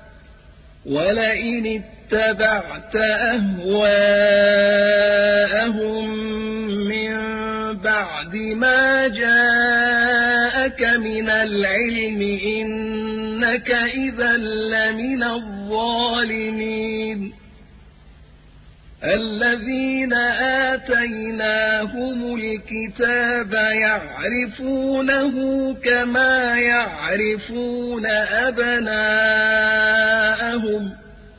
ولئن اتبعت أهواءهم من بعد ما جاءك من العلم إنك إذا لمن الظالمين الذين آتيناهم الكتاب يعرفونه كما يعرفون أبناءهم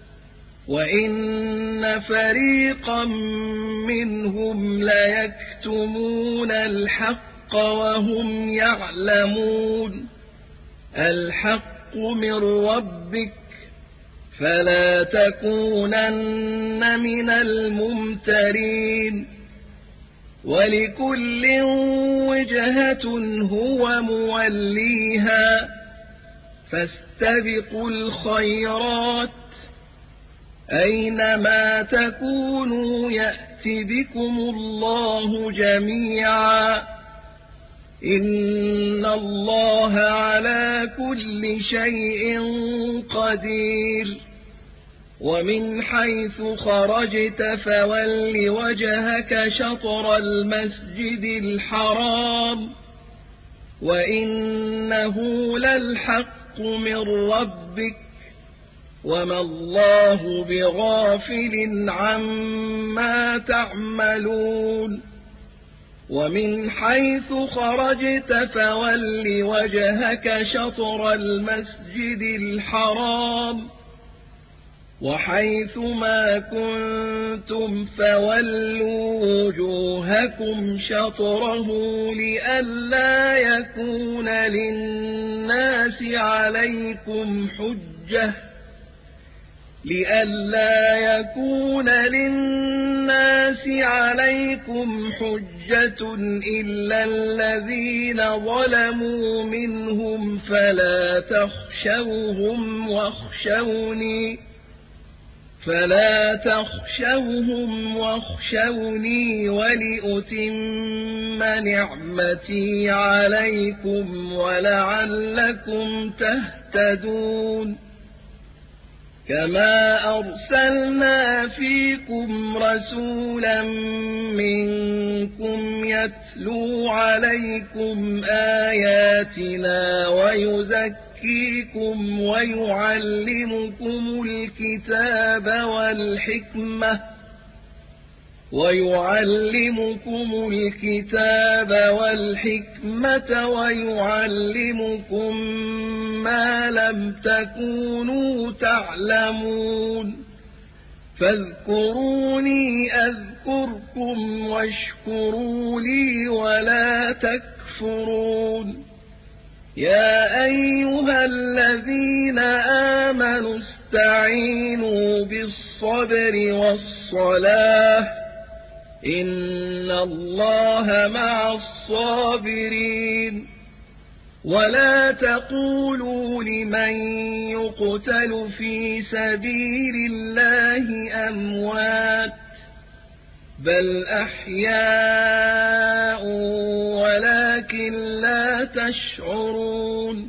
وإن فريقا منهم ليكتمون الحق وهم يعلمون الحق من ربك فلا تكونن من الممترين ولكل وجهة هو موليها فاستبقوا الخيرات أينما تكونوا يأت بكم الله جميعا إن الله على كل شيء قدير ومن حيث خرجت فول وجهك شطر المسجد الحرام وإنه للحق من ربك وما الله بغافل عما تعملون ومن حيث خرجت فول وجهك شطر المسجد الحرام وحيث ما كنتم فولوا وجوهكم شطره لئلا يكون للناس عليكم حجة لئلا يكون للناس عليكم حجة إلا الذين ظلموا منهم فلا تخشوهم واخشوني فلا تخشوهم واخشوني ولأتم نعمتي عليكم ولعلكم تهتدون كما أرسلنا فيكم رسولا منكم يتلو عليكم آياتنا ويزكيكم ويعلمكم الكتاب والحكمة ويعلمكم الكتاب والحكمة ويعلمكم ما لم تكونوا تعلمون فاذكروني أذكركم واشكروا لي ولا تكفرون يا أيها الذين آمنوا استعينوا بالصبر والصلاة إن الله مع الصابرين ولا تقولوا لمن يقتل في سبيل الله أموات بل أحياء ولكن لا تشعرون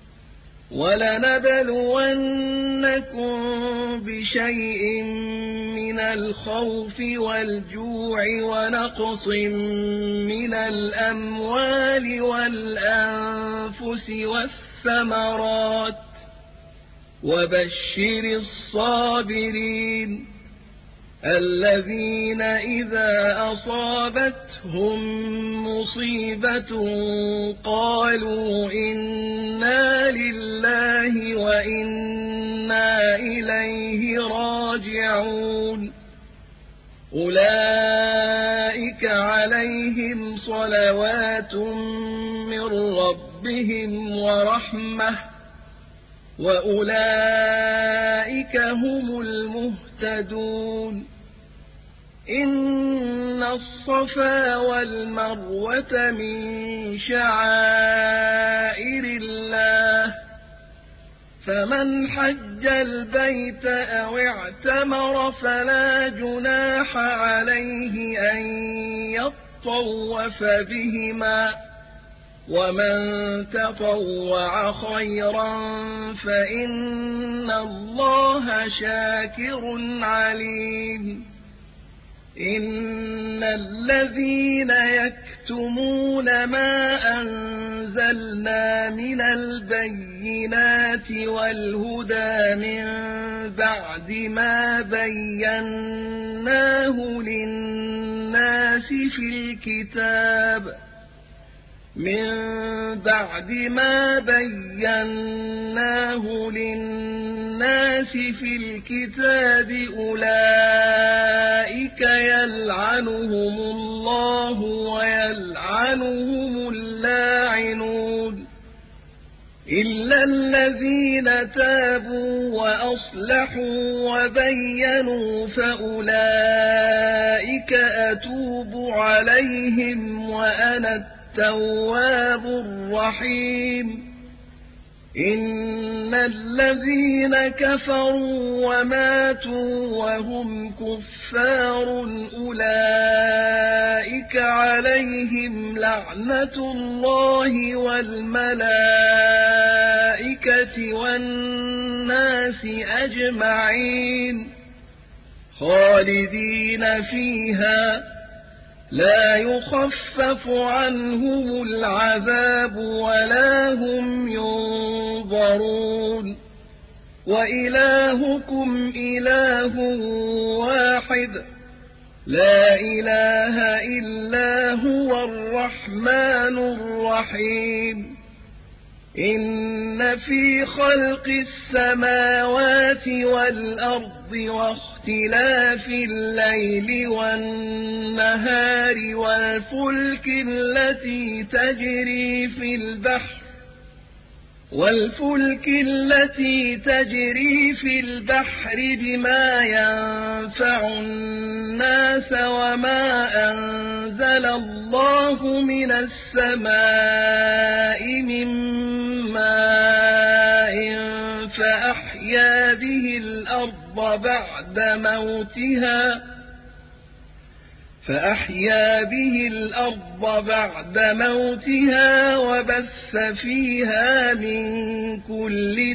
ولنبلونكم بشيء من الخوف والجوع ونقص من الأموال والأنفس والثمرات وبشر الصابرين الذين إذا أصابتهم مصيبة قالوا إنا لله وإنا إليه راجعون أولئك عليهم صلوات من ربهم ورحمة وأولئك هم المهتدون إن الصفا والمروة من شعائر الله فمن حج البيت أو اعتمر فلا جناح عليه أن يطوف بهما ومن تطوع خيرا فإن الله شاكر عليم إن الذين يكتمون ما أنزلنا من البينات والهدى من بعد ما بيناه للناس في الكتاب من بعد ما بيناه للناس في الكتاب أولئك يلعنهم الله ويلعنهم اللاعنون إلا الذين تابوا وأصلحوا وبينوا فأولئك أتوب عليهم وأنا التواب الرحيم إن الذين كفروا وماتوا وهم كفار أولئك عليهم لعنة الله والملائكة والناس أجمعين خالدين فيها لا يخفف عنهم العذاب ولا هم ينظرون وإلهكم إله واحد لا إله إلا هو الرحمن الرحيم إن في خلق السماوات والأرض واختلاف الليل والنهار والفلك التي تجري في البحر والفلك التي تجري في البحر بما ينفع الناس وما أنزل الله من السماء من ماء فأحيا به الأرض بعد موتها فأحيا به الأرض بعد موتها وبث فيها من كل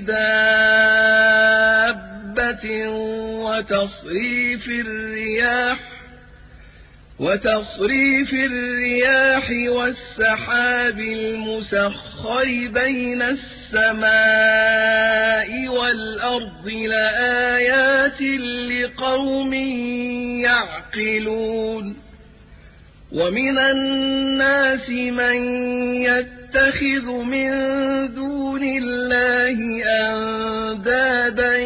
دابة وتصريف الرياح وتصريف الرياح والسحاب المسخر بين السماء والأرض لآيات لقوم يعقلون ومن الناس من يتخذ من دون الله أندادا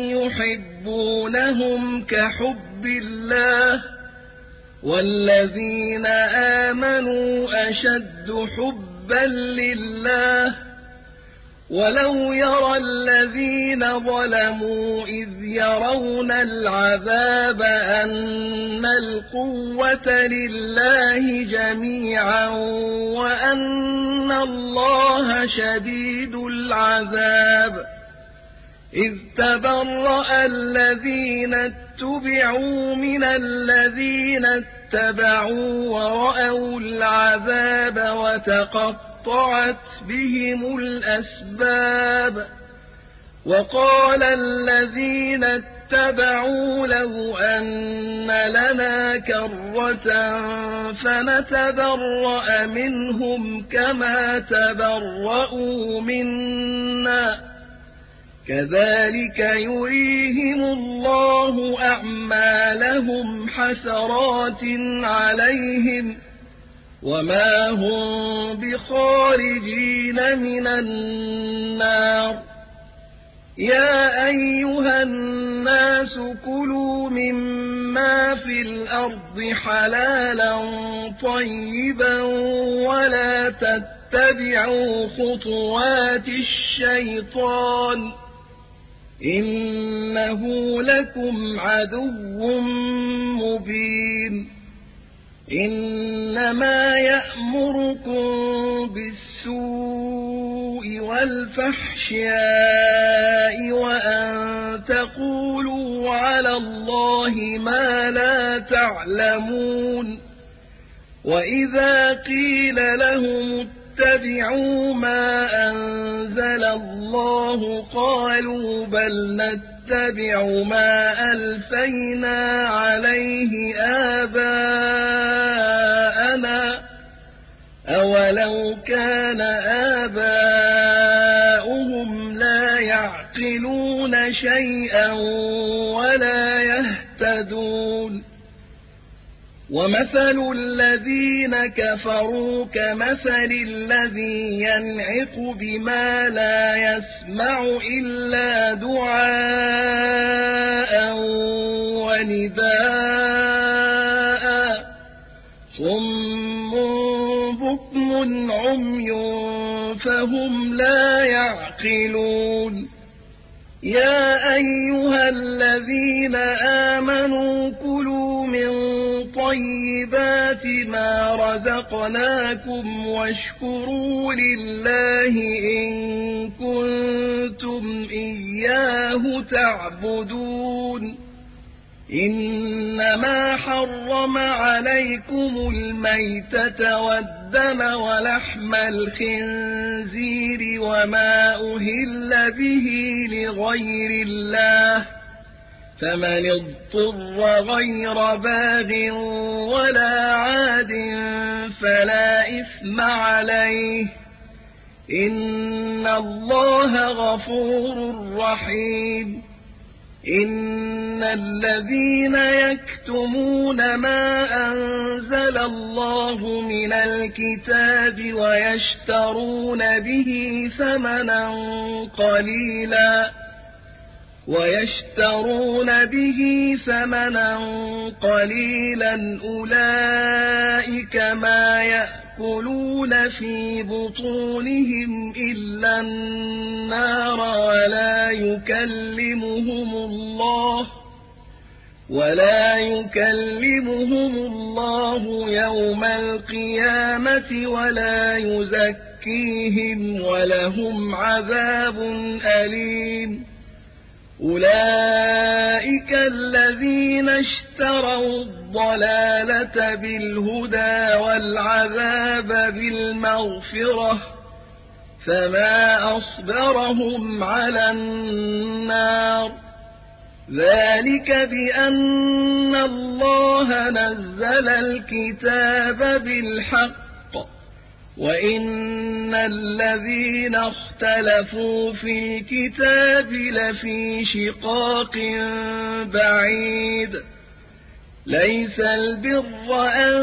يحبونهم كحب الله والذين آمنوا أشد حبا لله ولو يرى الذين ظلموا إذ يرون العذاب أن القوة لله جميعا وأن الله شديد العذاب إذ تبرأ الذين اتبعوا من الذين اتبعوا ورأوا العذاب وتقطعت بهم الأسباب وقال الذين اتبعوا لو أن لنا كرة فنتبرأ منهم كما تبرأوا منا كذلك يريهم الله أعمالهم حسرات عليهم وما هم بخارجين من النار يا أيها الناس كلوا مما في الأرض حلالا طيبا ولا تتبعوا خطوات الشيطان إنه لكم عدو مبين إنما يأمركم بالسوء والفحشاء وأن تقولوا على الله ما لا تعلمون وإذا قيل لهم اتبعوا ما أنزل الله قالوا بل نتبع ما ألفينا عليه آباءنا أولو كان آباؤهم لا يعقلون شيئا ولا يهتدون ومثل الذين كفروا كمثل الذي ينعق بما لا يسمع إلا دعاء ونداء صم بكم عمي فهم لا يعقلون يا أيها الذين آمنوا كلوا من طيبات ما رزقناكم واشكروا لله إن كنتم إياه تعبدون إنما حرم عليكم الميتة والدم ولحم الخنزير وما أهل به لغير الله فمن اضطر غير باغ ولا عاد فلا إثم عليه إن الله غفور رحيم إن الذين يكتمون ما أنزل الله من الكتاب ويشترون به ثمنا قليلا ويشترون به ثمنا قليلا أولئك ما يأكلون في بطونهم إلا النار ولا يكلمهم الله ولا يكلمهم الله يوم القيامة ولا يزكيهم يزكيهم ولهم عذاب أليم. أولئك الذين اشتروا الضلالة بالهدى والعذاب بالمغفرة فما أصبرهم على النار. ذلك بأن الله نزل الكتاب بالحق وإن الذين اختلفوا في الكتاب لفي شقاق بعيد. ليس البر أن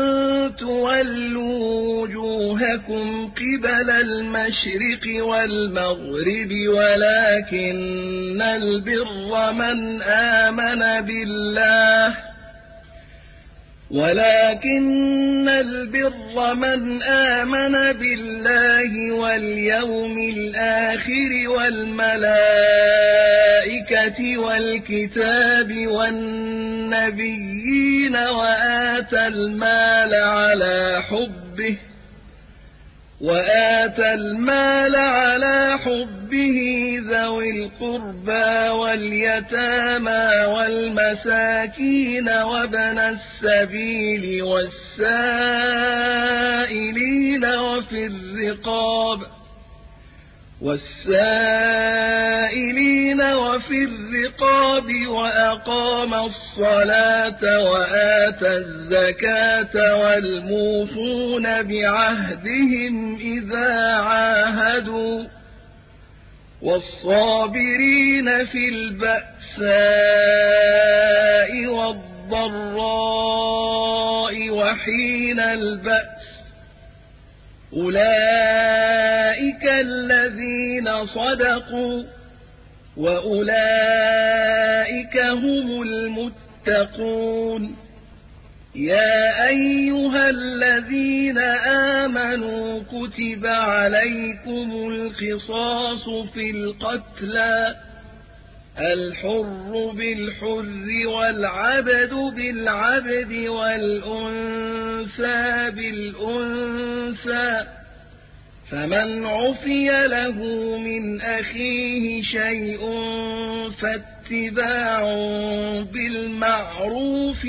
تولوا وجوهكم قبل المشرق والمغرب ولكن البر من آمن بالله ولكن البر من آمن بالله واليوم الآخر والملائكة والكتاب والنبيين وآتى المال على حبه وآتى المال على حبه ذوي القربى واليتامى والمساكين وابن السبيل والسائلين وفي الرقاب والسائلين وفي الرقاب وأقام الصلاة وآتى الزكاة والموفون بعهدهم إذا عاهدوا والصابرين في البأساء والضراء وحين البأس. أولئك الذين صدقوا وأولئك هم المتقون. يا أيها الذين آمنوا كتب عليكم القصاص في القتلى الحر بالحر والعبد بالعبد والأنثى بالأنثى فمن عفي له من أخيه شيء فاتباع بالمعروف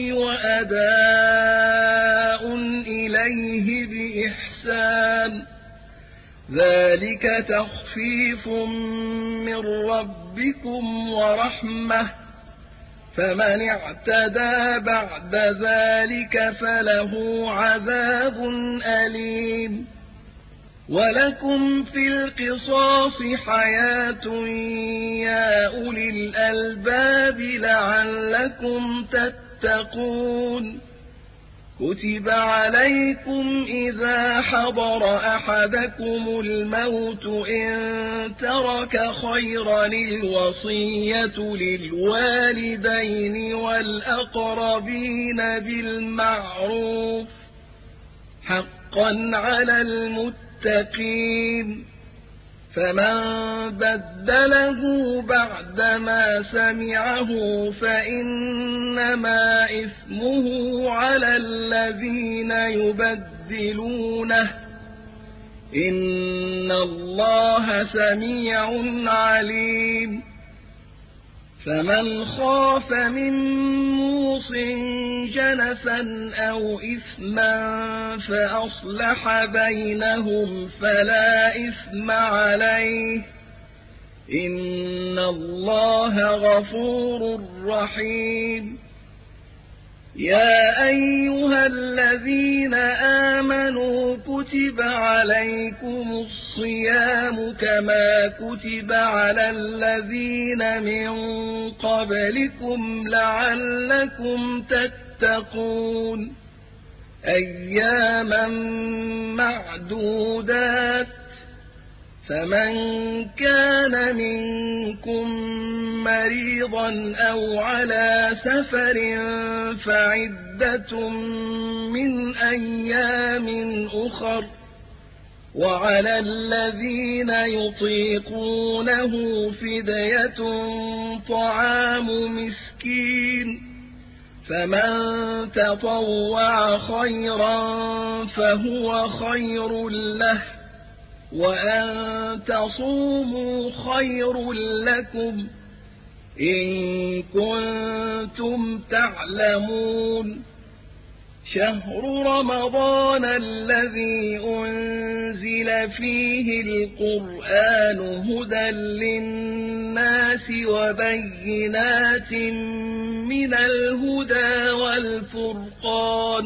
وأداء إليه بإحسان ذلك تخفيف من ربكم ورحمة فمن اعتدى بعد ذلك فله عذاب أليم. ولكم في القصاص حياة يا أولي الألباب لعلكم تتقون. كتب عليكم إذا حضر أحدكم الموت إن ترك خيرا الوصية للوالدين والأقربين بالمعروف حقا على المتقين. فمن بدله بعدما سمعه فإنما إثمه على الذين يبدلونه إن الله سميع عليم. فمن خاف من موص جنفا أو إثما فأصلح بينهم فلا إثم عليه إن الله غفور رحيم. يا أيها الذين آمنوا كتب عليكم الصيام كما كتب على الذين من قبلكم لعلكم تتقون أياما معدودات فمن كان منكم مريضا أو على سفر فعدة من أيام أخر وعلى الذين يطيقونه فدية طعام مسكين فمن تطوع خيرا فهو خير له وأن تصوموا خير لكم إن كنتم تعلمون. شهر رمضان الذي أنزل فيه القرآن هدى للناس وبينات من الهدى والفرقان،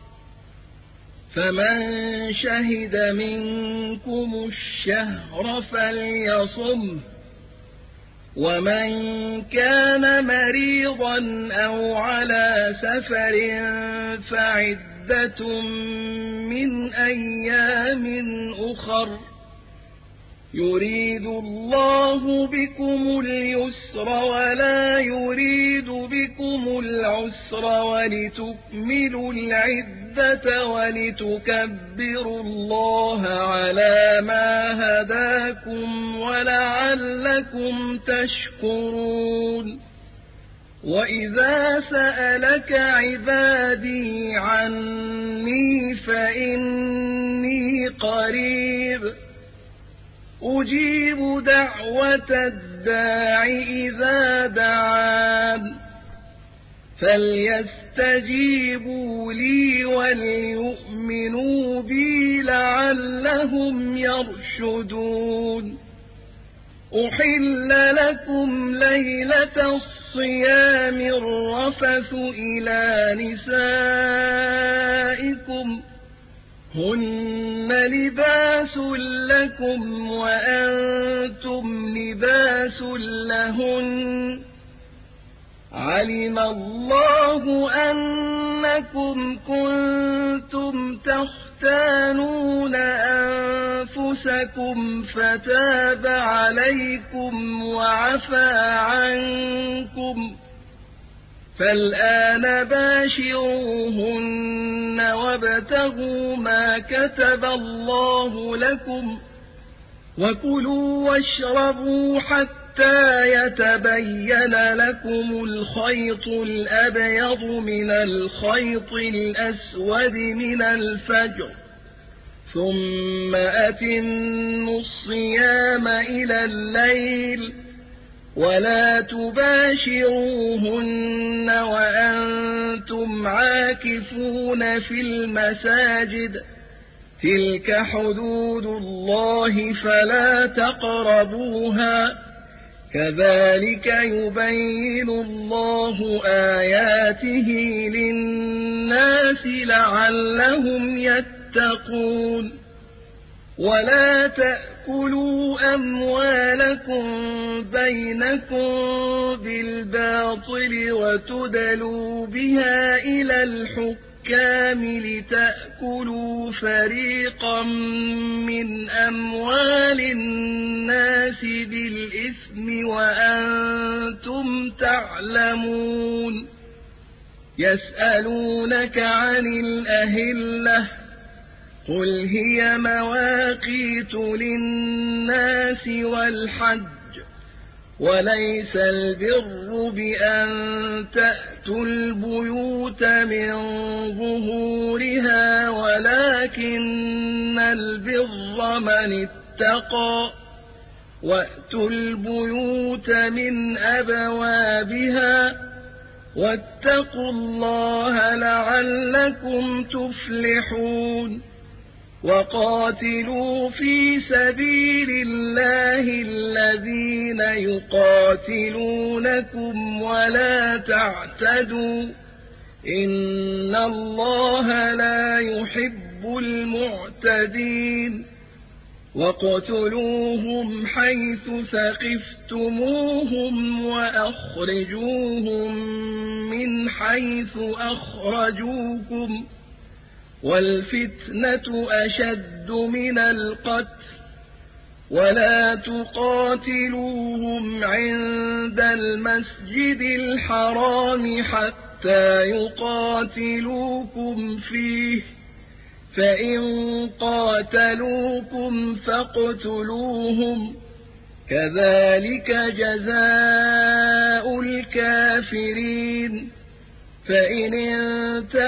فمن شهد منكم الشهر فليصمه، ومن كان مريضا أو على سفر فعدة من أيام أخر، يريد الله بكم اليسر ولا يريد بكم العسر ولتكملوا العدة ولتكبروا الله على ما هداكم ولعلكم تشكرون. وإذا سألك عبادي عني فإني قريب أجيب دعوة الداع إذا دعان، فليستجيبوا لي وليؤمنوا بي لعلهم يرشدون. أحل لكم ليلة الصيام الرفث إلى نسائكم هن لباس لكم وأنتم لباس لهن، علم الله أنكم كنتم تختانون أنفسكم فتاب عليكم وعفى عنكم، فالآن باشروهن وابتغوا ما كتب الله لكم، وكلوا واشربوا حتى يتبين لكم الخيط الأبيض من الخيط الأسود من الفجر، ثم أتموا الصيام إلى الليل، ولا تباشروهن وأنتم عاكفون في المساجد، تلك حدود الله فلا تقربوها، كذلك يبين الله آياته للناس لعلهم يتقون. ولا تأكلوا أموالكم بينكم بالباطل وتدلوا بها إلى الحكام لتأكلوا فريقا من أموال الناس بالإثم وأنتم تعلمون. يسألونك عن الأهلة قل هي مواقيت للناس والحج، وليس البر بأن تأتوا البيوت من ظهورها ولكن البر من اتقى، وأتوا البيوت من أبوابها واتقوا الله لعلكم تفلحون. وقاتلوا في سبيل الله الذين يقاتلونكم ولا تعتدوا إن الله لا يحب المعتدين. وَاقْتُلُوهُمْ حَيْثُ ثَقِفْتُمُوهُمْ وَأَخْرِجُوهُمْ مِنْ حَيْثُ أَخْرَجُوكُمْ وَالْفِتْنَةُ أَشَدُّ مِنَ الْقَتْلِ وَلَا تُقَاتِلُوهُمْ عِندَ الْمَسْجِدِ الْحَرَامِ حَتَّى يُقَاتِلُوكُمْ فِيهِ فَإِن قَاتَلُوكُمْ فَاقْتُلُوهُمْ كَذَلِكَ جَزَاءُ الْكَافِرِينَ فَإِنِ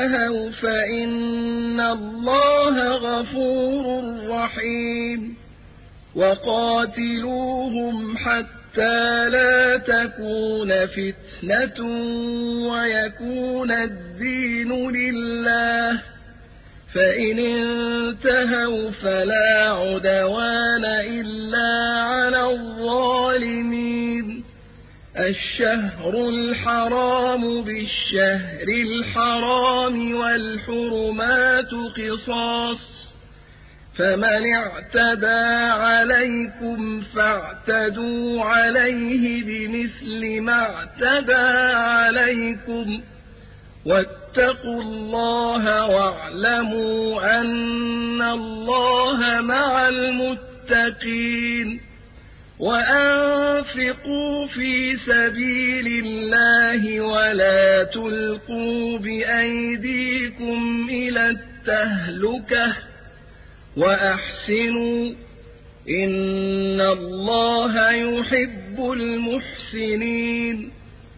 انتهوا فَإِنَّ اللَّهَ غَفُورٌ رَحِيمٌ وقاتلوهم حتى لا تكون فتنة ويكون الدين لله، فإن انتهوا فلا عدوان إلا على الظالمين. الشهر الحرام بالشهر الحرام والحرمات قصاص، فمن اعتدى عليكم فاعتدوا عليه بمثل ما اعتدى عليكم، واتقوا الله واعلموا أن الله مع المتقين. وأنفقوا في سبيل الله ولا تلقوا بأيديكم إلى التهلكة، وأحسنوا إن الله يحب المحسنين.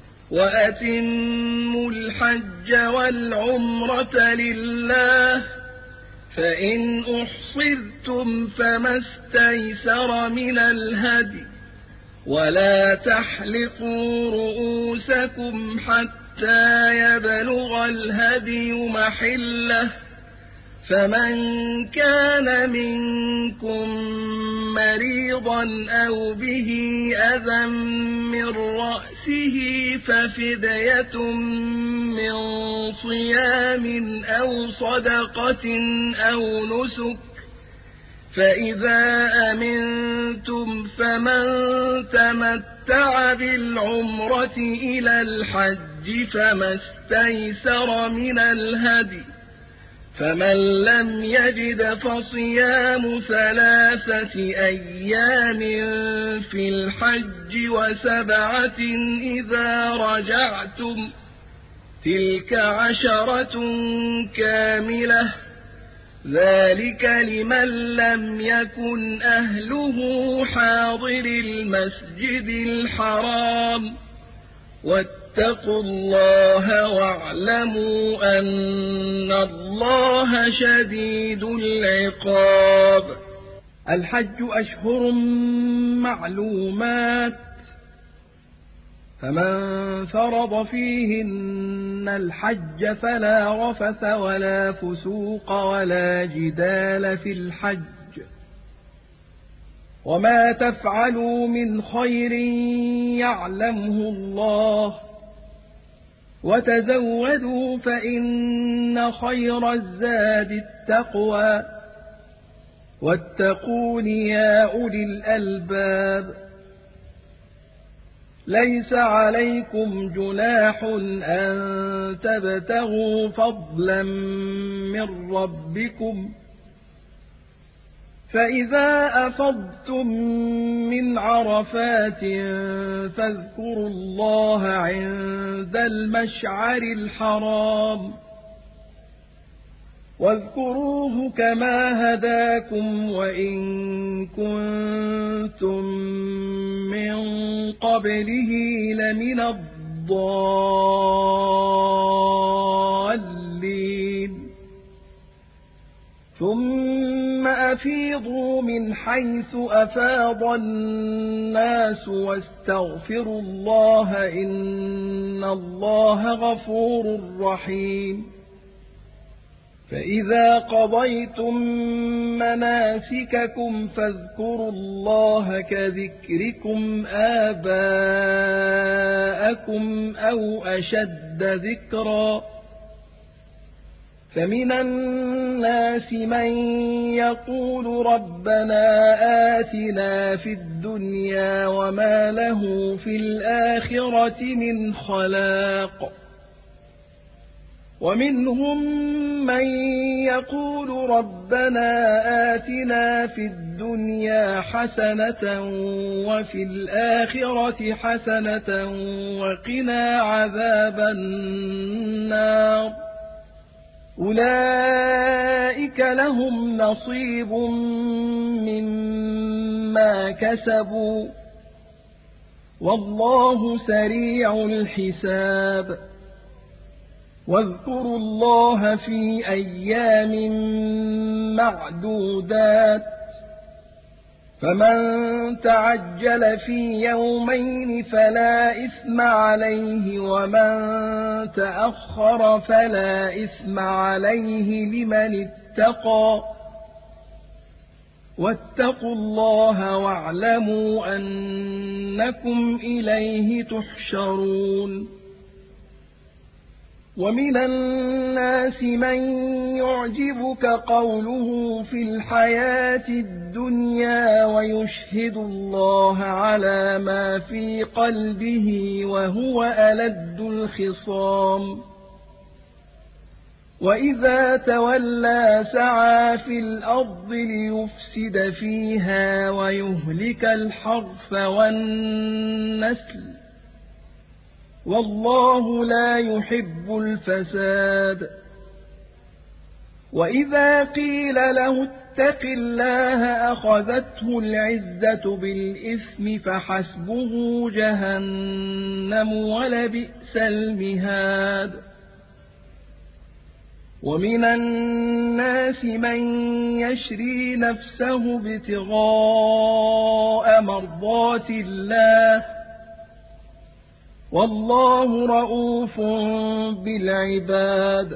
وأتموا الحج والعمرة لله، فإن أحصرتم فما استيسر من الهدي، ولا تحلقوا رؤوسكم حتى يبلغ الهدي محله، فمن كان منكم مريضا أو به أذى من رأسه ففدية من صيام أو صدقة أو نسك، فإذا أمنتم فمن تمتع بالعمرة إلى الحج فما استيسر من الهدي، فمن لم يجد فصيام ثلاثة أيام في الحج وسبعة إذا رجعتم، تلك عشرة كاملة، ذلك لمن لم يكن أهله حاضر المسجد الحرام. واتقوا الله واعلموا أن الله شديد العقاب. الحج أشهر معلومات، فمن فرض فيهن الحج فلا رفث ولا فسوق ولا جدال في الحج، وما تفعلوا من خير يعلمه الله، وتزودوا فإن خير الزاد التقوى، واتقون يا أولي الألباب. ليس عليكم جناح أن تبتغوا فضلا من ربكم، فإذا أفضتم من عرفات فاذكروا الله عند المشعر الحرام، واذكروه كما هداكم وإن كنتم من قبله لمن الضالين. ثم أفيضوا من حيث أفاض الناس واستغفروا الله إن الله غفور رحيم. فإذا قضيتم مناسككم فاذكروا الله كذكركم آباءكم أو أشد ذكرا، فمن الناس من يقول ربنا آتنا في الدنيا وما له في الآخرة من خلاق، ومنهم من يقول ربنا آتنا في الدنيا حسنة وفي الآخرة حسنة وقنا عذاب النار. أولئك لهم نصيب مما كسبوا والله سريع الحساب. واذكروا الله في أيام معدودات، فمن تعجل في يومين فلا إثم عليه ومن تأخر فلا إثم عليه لمن اتقى واتقوا الله واعلموا أنكم إليه تحشرون ومن الناس من يعجبك قوله في الحياة الدنيا ويشهد الله على ما في قلبه وهو ألد الخصام وإذا تولى سعى في الأرض ليفسد فيها ويهلك الحرث والنسل والله لا يحب الفساد وإذا قيل له اتق الله أخذته العزة بالإثم فحسبه جهنم ولبئس المهاد ومن الناس من يشري نفسه ابتغاء مرضات الله والله رؤوف بالعباد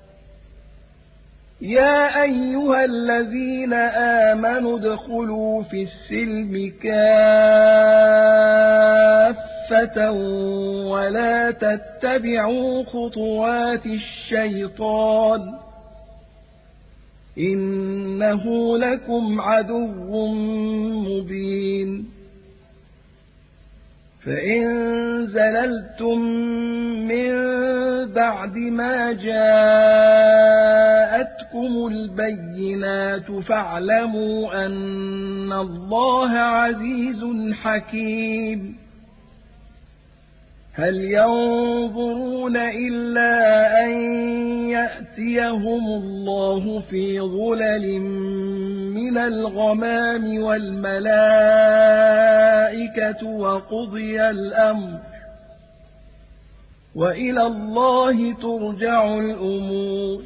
يا أيها الذين آمنوا ادخلوا في السلم كافة ولا تتبعوا خطوات الشيطان إنه لكم عدو مبين فإن زللتم من بعد ما جاءتكم البينات فاعلموا أن الله عزيز حكيم هل ينظرون إلا أن يأتيهم الله في ظلل من الغمام والملائكة وقضي الأمر وإلى الله ترجع الأمور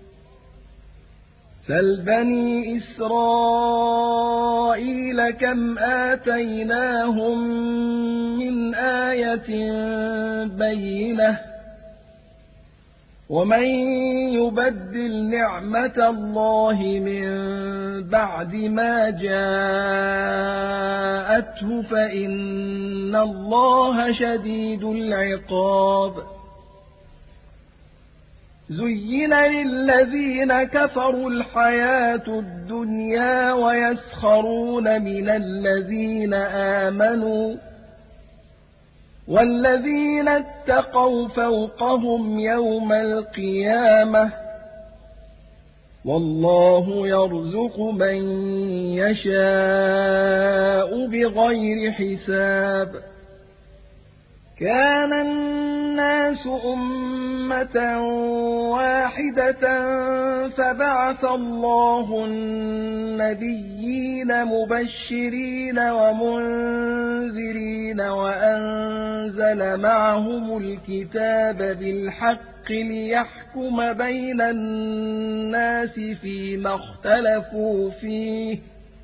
سل بني إسرائيل كم آتيناهم من آية بينة ومن يبدل نعمة الله من بعد ما جاءته فإن الله شديد العقاب زين للذين كفروا الحياة الدنيا ويسخرون من الذين آمنوا والذين اتقوا فوقهم يوم القيامة والله يرزق من يشاء بغير حساب كان الناس أمة واحدة فبعث الله النبيين مبشرين ومنذرين وأنزل معهم الكتاب بالحق ليحكم بين الناس فيما اختلفوا فيه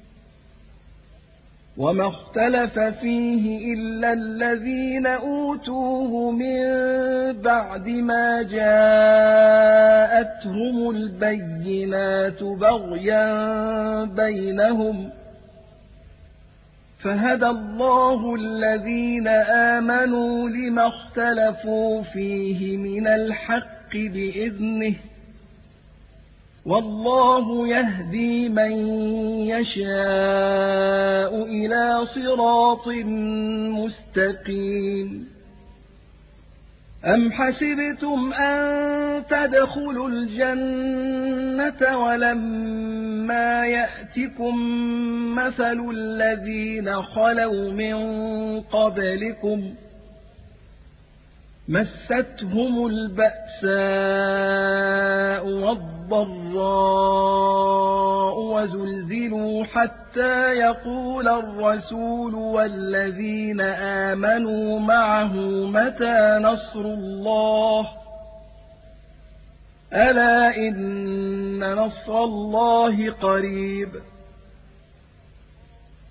وما اختلف فيه إلا الذين أوتوه من بعد ما جاءتهم البينات بغيا بينهم فهدى الله الذين آمنوا لما اختلفوا فيه من الحق بإذنه والله يهدي من يشاء إلى صراط مستقيم أم حسبتم أن تدخلوا الجنة ولما يأتكم مثل الذين خلوا من قبلكم مستهم البأساء والضراء وزلزلوا حتى يقول الرسول والذين آمنوا معه متى نصر الله ألا إن نصر الله قريب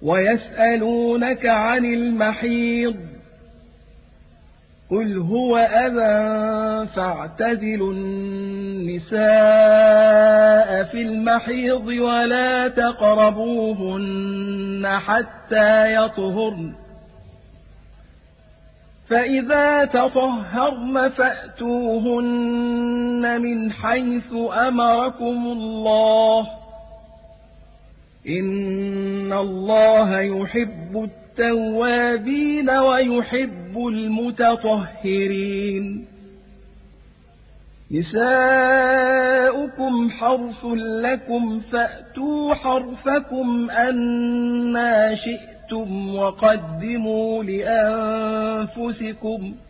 ويسألونك عن المحيض قل هو أذى فاعتزلوا النساء في المحيض ولا تقربوهن حتى يطهرن فإذا تطهرن فأتوهن من حيث أمركم الله إن الله يحب التوابين ويحب المتطهرين نساؤكم حرث لكم فأتوا حرثكم أنى شئتم وقدموا لأنفسكم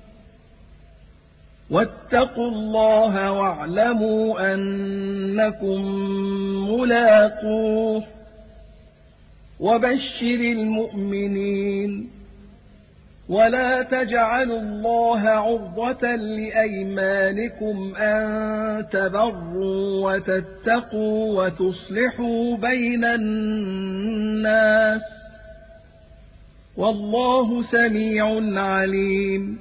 واتقوا الله واعلموا أنكم ملاقوه وبشر المؤمنين ولا تجعلوا الله عرضة لأيمانكم أن تبروا وتتقوا وتصلحوا بين الناس والله سميع عليم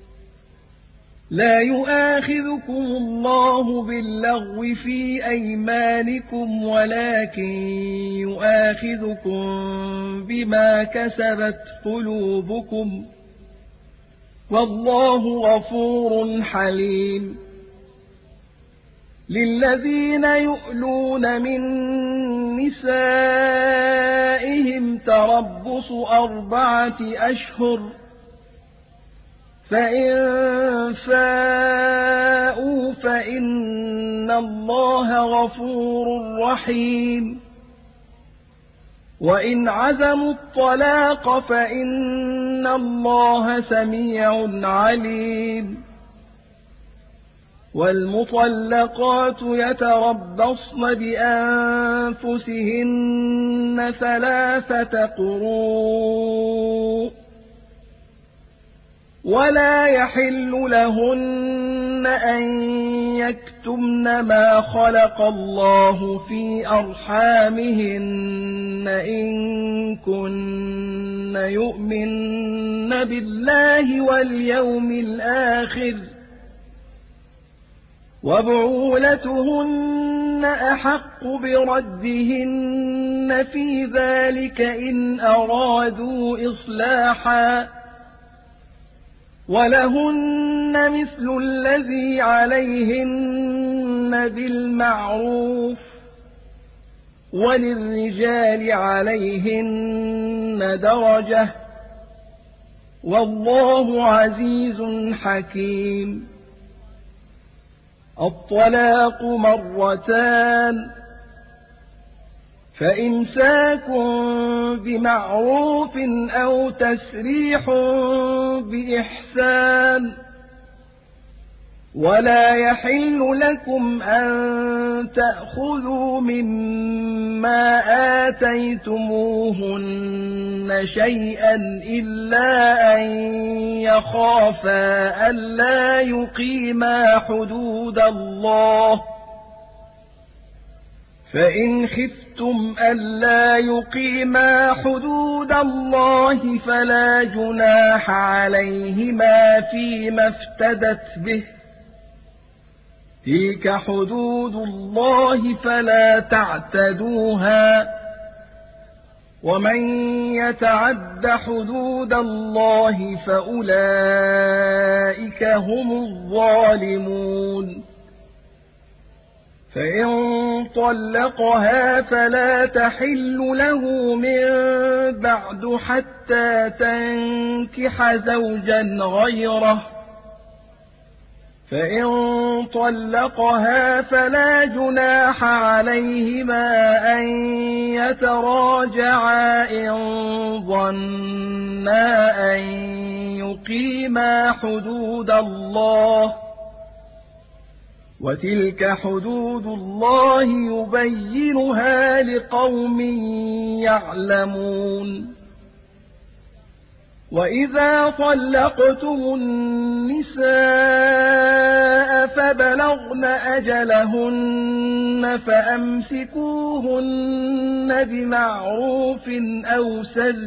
لا يؤاخذكم الله باللغو في أيمانكم ولكن يؤاخذكم بما كسبت قلوبكم والله غفور حليم للذين يؤلون من نسائهم تربص أربعة أشهر فإن فاءوا فإن الله غفور رحيم وإن عزموا الطلاق فإن الله سميع عليم والمطلقات يتربصن بأنفسهن ثلاثة قروء ولا يحل لهن أن يكتمن ما خلق الله في أرحامهن إن كن يؤمن بالله واليوم الآخر وبعولتهن أحق بردهن في ذلك إن أرادوا إصلاحا ولهن مثل الذي عليهن بالمعروف وللرجال عليهن درجة والله عزيز حكيم الطلاق مرتان فإمساك بمعروف أو تسريح بإحسان ولا يحل لكم أن تأخذوا مما آتيتموهن شيئا إلا أن يخافا ألا يقيما حدود الله فإن خفتم ألا يقيما حدود الله فلا جناح عليهما فيما افتدت به تلك حدود الله فلا تعتدوها ومن يتعد حدود الله فأولئك هم الظالمون فإن طلقها فلا تحل له من بعد حتى تنكح زوجا غيره فإن طلقها فلا جناح عليهما أن يتراجعا إن ظنا أن يقيما حدود الله وتلك حدود الله يبينها لقوم يعلمون وإذا طلقتم النساء بلغن أجلهن فأمسكوهن بمعروف أو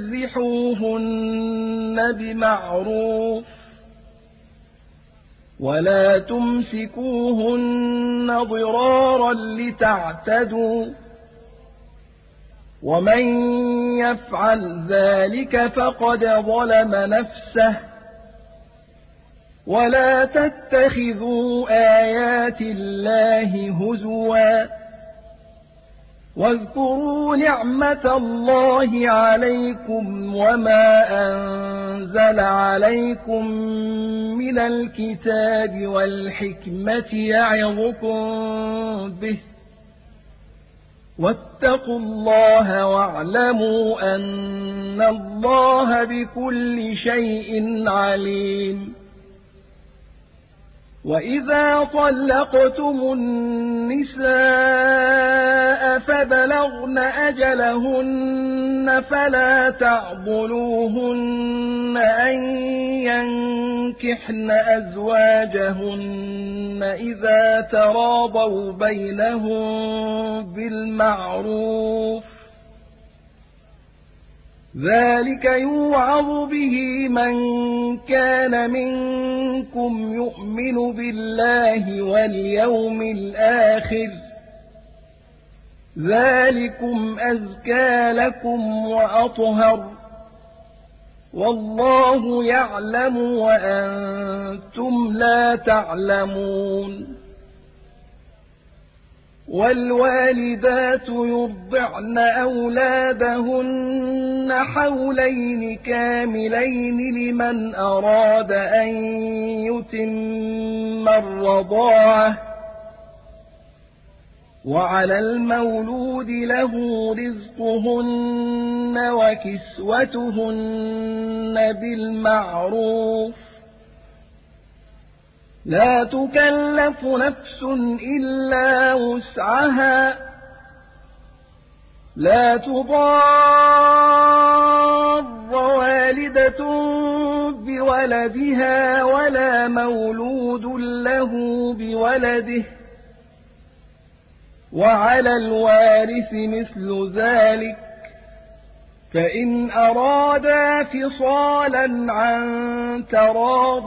سرحوهن بمعروف ولا تمسكوهن ضرارا لتعتدوا ومن يفعل ذلك فقد ظلم نفسه ولا تتخذوا آيات الله هزوا واذكروا نعمة الله عليكم وما أنزل عليكم من الكتاب والحكمة يعظكم به واتقوا الله واعلموا أن الله بكل شيء عليم وإذا طلقتم النساء فبلغن أجلهن فلا تعضلوهن أن ينكحن أزواجهن إذا تراضوا بينهم بالمعروف ذلك يوعظ به من كان منكم يؤمن بالله واليوم الآخر ذلكم أزكى لكم وأطهر والله يعلم وأنتم لا تعلمون والوالدات يرضعن أولادهن حولين كاملين لمن أراد أن يتم الرضاعة وعلى المولود له رزقهن وكسوتهن بالمعروف لا تكلف نفس إلا وسعها لا تضار والدة بولدها ولا مولود له بولده وعلى الوارث مثل ذلك فإن أرادا فصالا عن تراض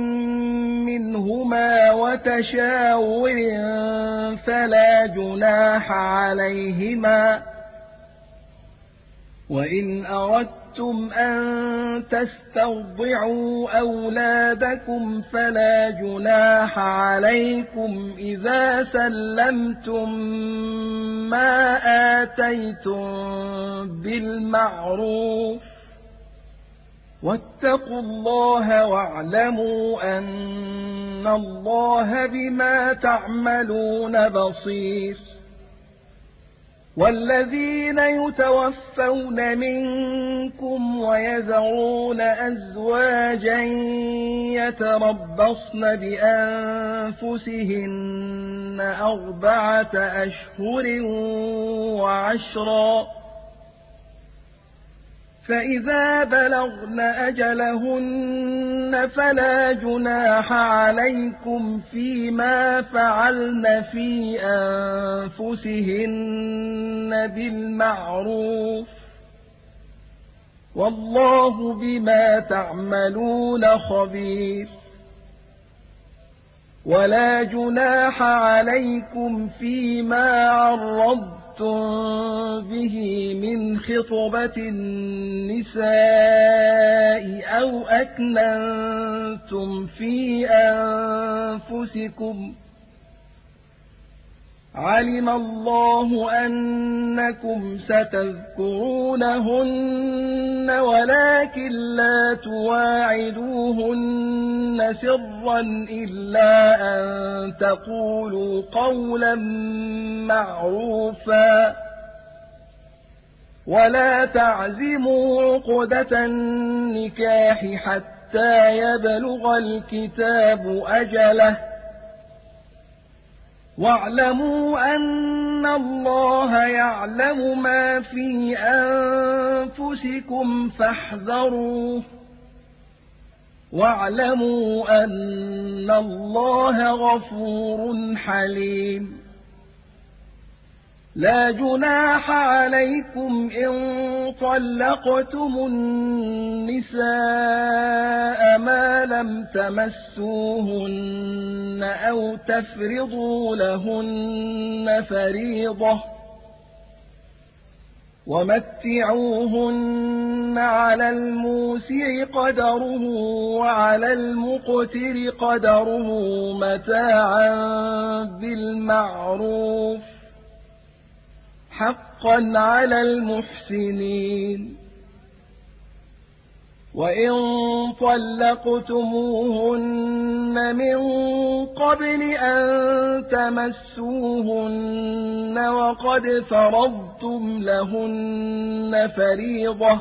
منهما وتشاور فلا جناح عليهما وإن أردتم أن تسترضعوا أولادكم فلا جناح عليكم إذا سلمتم ما آتيتم بالمعروف واتقوا الله واعلموا أن الله بما تعملون بصير والذين يتوفون منكم ويذرون أزواجا يتربصن بأنفسهن أربعة أشهر وعشرا فإذا بلغن أجلهن فلا جناح عليكم فيما فعلن في أنفسهن بالمعروف والله بما تعملون خبير ولا جناح عليكم فيما عرضتم به من خطبة النساء أو أكننتم في أنفسكم علم الله أنكم ستذكرونهن ولكن لا تواعدوهن سرا إلا أن تقولوا قولا معروفا ولا تعزموا عقدة النكاح حتى يبلغ الكتاب أجله واعلموا أن الله يعلم ما في أنفسكم فاحذروه واعلموا أن الله غفور حليم. لا جناح عليكم إن طلقتم النساء ما لم تمسوهن أو تفرضوا لهن فريضة، ومتعوهن على الموسع قدره وعلى المقتر قدره متاعا بالمعروف حقا على المحسنين. وإن طلقتموهن من قبل أن تمسوهن وقد فرضتم لهن فريضة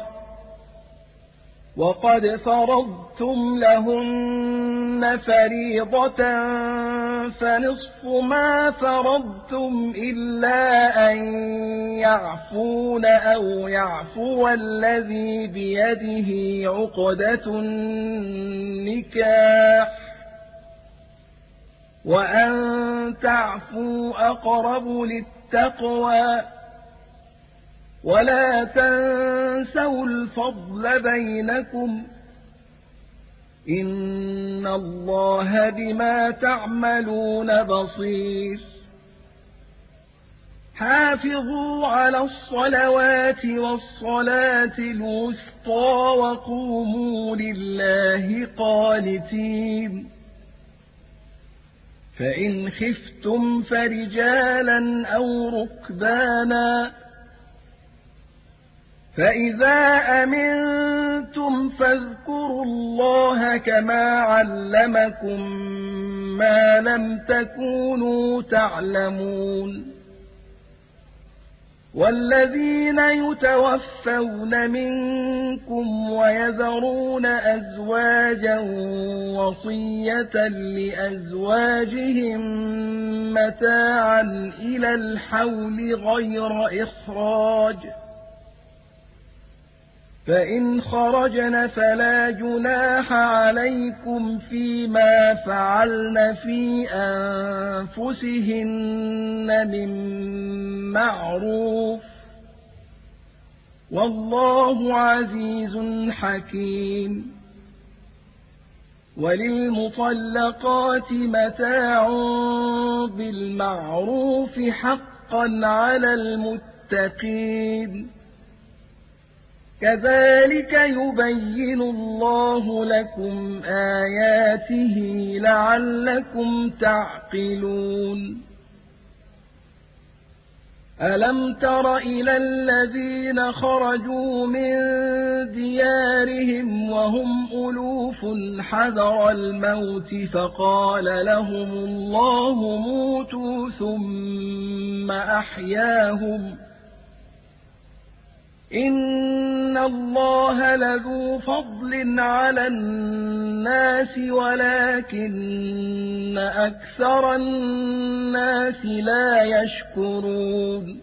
وقد فرضتم لهن فريضة فنصف ما فرضتم إلا أن يعفون أو يعفو الذي بيده عقدة النكاح، وأن تعفوا أقرب للتقوى. ولا تنسوا الفضل بينكم، إن الله بما تعملون بصير. حافظوا على الصلوات والصلاة الوسطى وقوموا لله قانتين. فإن خفتم فرجالا أو ركبانا، فإذا أمنتم فاذكروا الله كما علمكم ما لم تكونوا تعلمون. والذين يتوفون منكم ويذرون أزواجا وصية لأزواجهم متاعا إلى الحول غير إخراج، فإن خرجن فلا جناح عليكم فيما فعلن في أنفسهن من معروف، والله عزيز حكيم. وللمطلقات متاع بالمعروف حقا على المتقين. كذلك يبين الله لكم آياته لعلكم تعقلون. ألم تر إلى الذين خرجوا من ديارهم وهم ألوف حذر الموت فقال لهم الله موتوا ثم أحياهم، إن الله لذو فضل على الناس ولكن أكثر الناس لا يشكرون.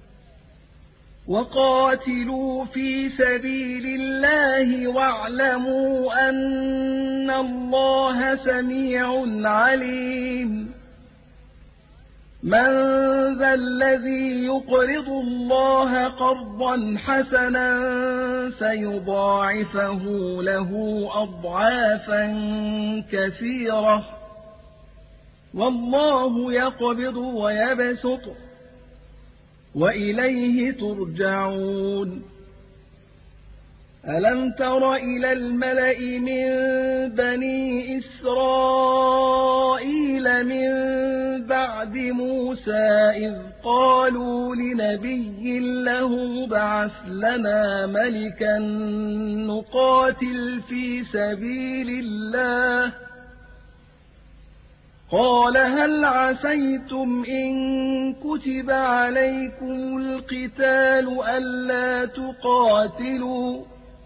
وقاتلوا في سبيل الله واعلموا أن الله سميع عليم. من ذا الذي يقرض الله قرضا حسنا فيضاعفه له أضعافا كثيرة، والله يقبض ويبسط وإليه ترجعون. ألم تر إلى الملأ من بني إسرائيل من بعد موسى إذ قالوا لنبي له ابعث لنا ملكا نقاتل في سبيل الله، قال هل عسيتم إن كتب عليكم القتال ألا تقاتلوا؟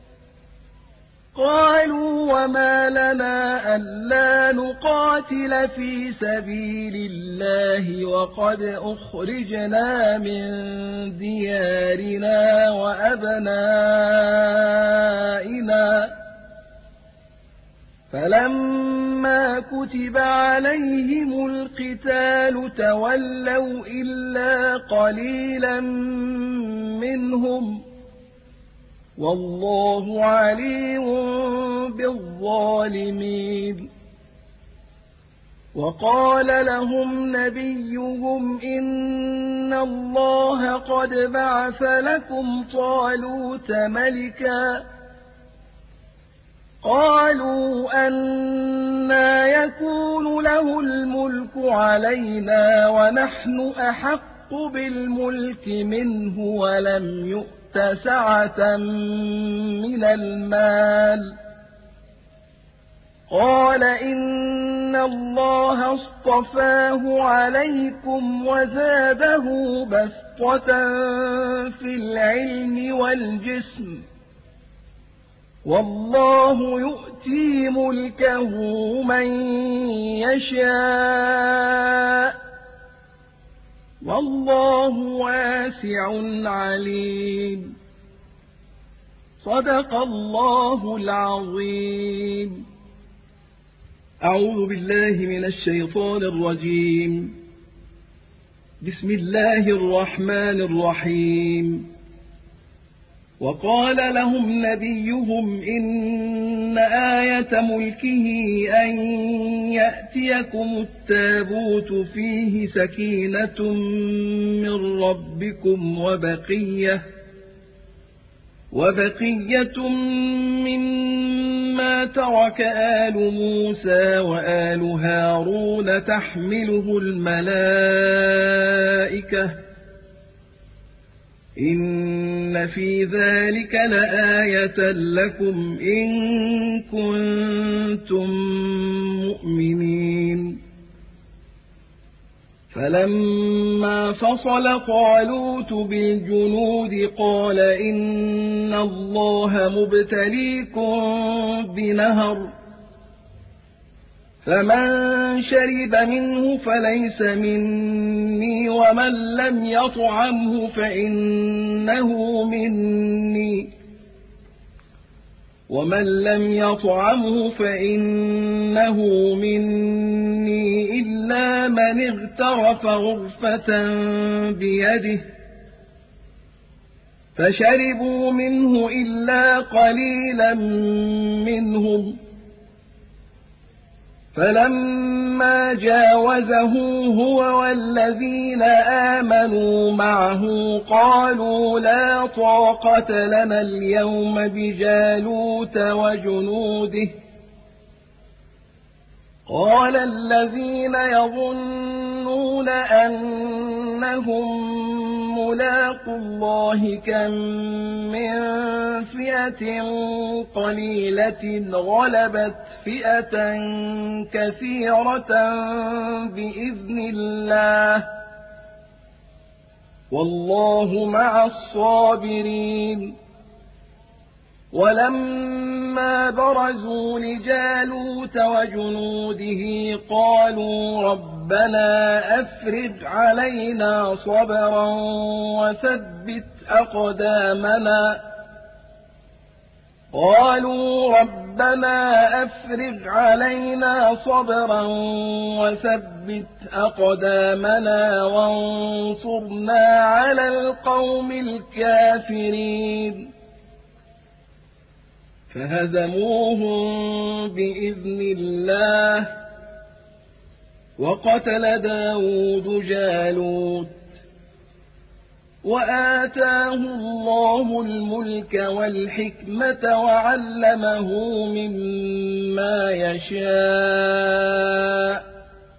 قالوا وما لنا ألا نقاتل في سبيل الله وقد أخرجنا من ديارنا وأبنائنا، فلما كتب عليهم القتال تولوا إلا قليلا منهم والله عليم بالظالمين وقال لهم نبيهم إن الله قد بعث لكم طالوت ملكا قالوا أنى يكون له الملك علينا ونحن أحق بالملك منه ولم يؤت سعة من المال قال إن الله اصطفاه عليكم وزاده بسطة في العلم والجسم والله يؤتي ملكه من يشاء والله واسع عليم صدق الله العظيم. أعوذ بالله من الشيطان الرجيم. بسم الله الرحمن الرحيم. وقال لهم نبيهم إن آية ملكه أن يأتيكم التابوت فيه سكينة من ربكم وبقية وبقية مما ترك آل موسى وآل هارون تحمله الملائكة إن في ذلك لآية لكم إن كنتم مؤمنين. فلما فصل طالوت بالجنود قال إن الله مبتليكم بنهر فمن شرب منه فليس مني ومن لم يطعمه فإنه مني ومن لم يطعمه فإنه مني إلا من اغترف غرفة بيده فشربوا منه إلا قليلا منهم فلما جاوزه هو والذين آمنوا معه قالوا لا طاقة لنا اليوم بجالوت وجنوده قال الذين يظنون أنهم ملاقو الله كم من فئة قليلة غلبت فئة كثيرة بإذن الله والله مع الصابرين. ولما برزوا لجالوت وجنوده قالوا ربنا أفرغ علينا صبرا وثبت أقدامنا قالوا ربنا أفرغ علينا صبرا وثبت أقدامنا وانصرنا على القوم الكافرين فهزموهم بإذن الله وقتل داود جالوت وآتاه الله الملك والحكمة وعلمه مما يشاء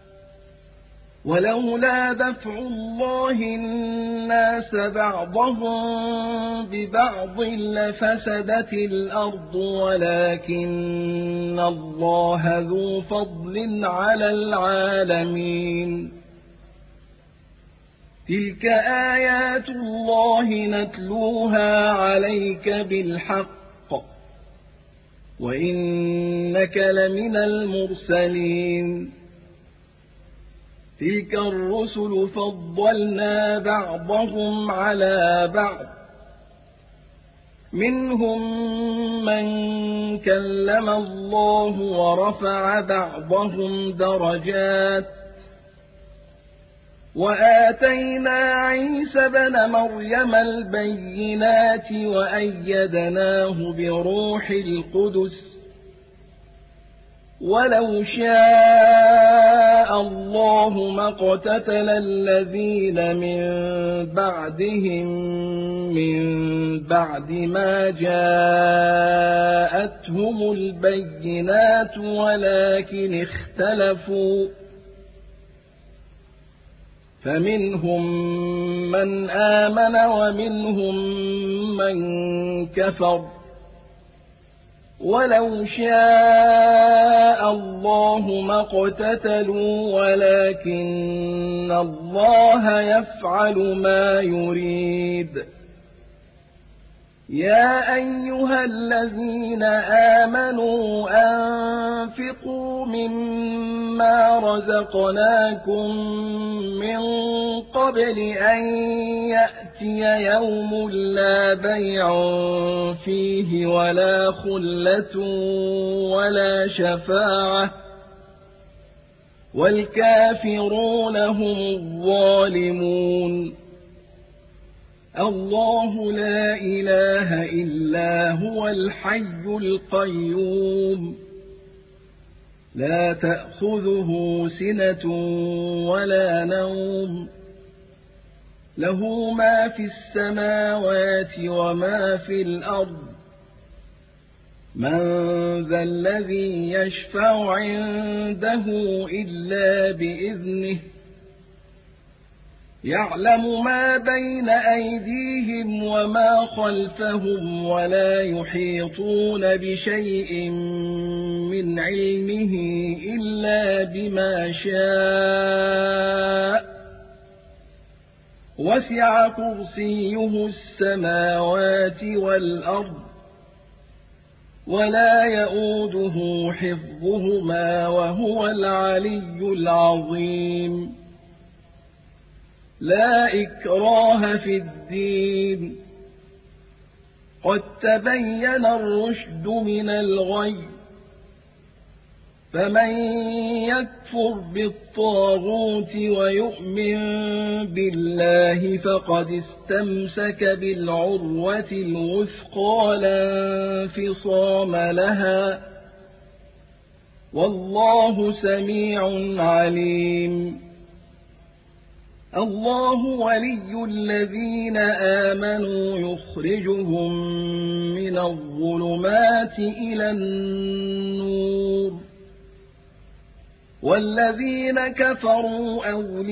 ولولا دفع الله الناس بعضهم ببعض لفسدت الأرض ولكن الله ذو فضل على العالمين. تلك آيات الله نتلوها عليك بالحق وإنك لمن المرسلين. تلك الرسل فضلنا بعضهم على بعض منهم من كلم الله ورفع بعضهم درجات وآتينا عيسى ابن مريم البينات وأيدناه بروح القدس ولو شاء الله ما اقتتل الذين من بعدهم من بعد ما جاءتهم البينات ولكن اختلفوا فمنهم من آمن ومنهم من كفر ولو شاء الله ما اقتتلوا ولكن الله يفعل ما يريد يا أيها الذين آمنوا أنفقوا مما رزقناكم من قبل أن يأتي يوم لا بيع فيه ولا خلة ولا شفاعة والكافرون هم الظالمون الله لا إله إلا هو الحي القيوم لا تأخذه سنة ولا نوم له ما في السماوات وما في الأرض من ذا الذي يشفع عنده إلا بإذنه يعلم ما بين أيديهم وما خلفهم ولا يحيطون بشيء من علمه إلا بما شاء وسع كرسيه السماوات والأرض ولا يؤوده حفظهما وهو العلي العظيم لا إكراه في الدين قد تبين الرشد من الغي فمن يكفر بالطاغوت ويؤمن بالله فقد استمسك بالعروة الوثقى لا انفصام لها والله سميع عليم الله ولي الذين آمنوا يخرجهم من الظلمات إلى النور والذين كفروا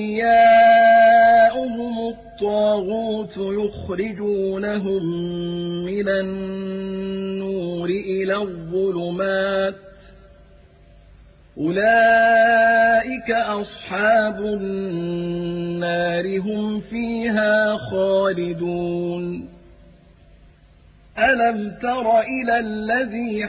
أولياؤهم الطاغوت يخرجونهم من النور إلى الظلمات أولئك أصحاب النار هم فيها خالدون ألم تر إلى الذي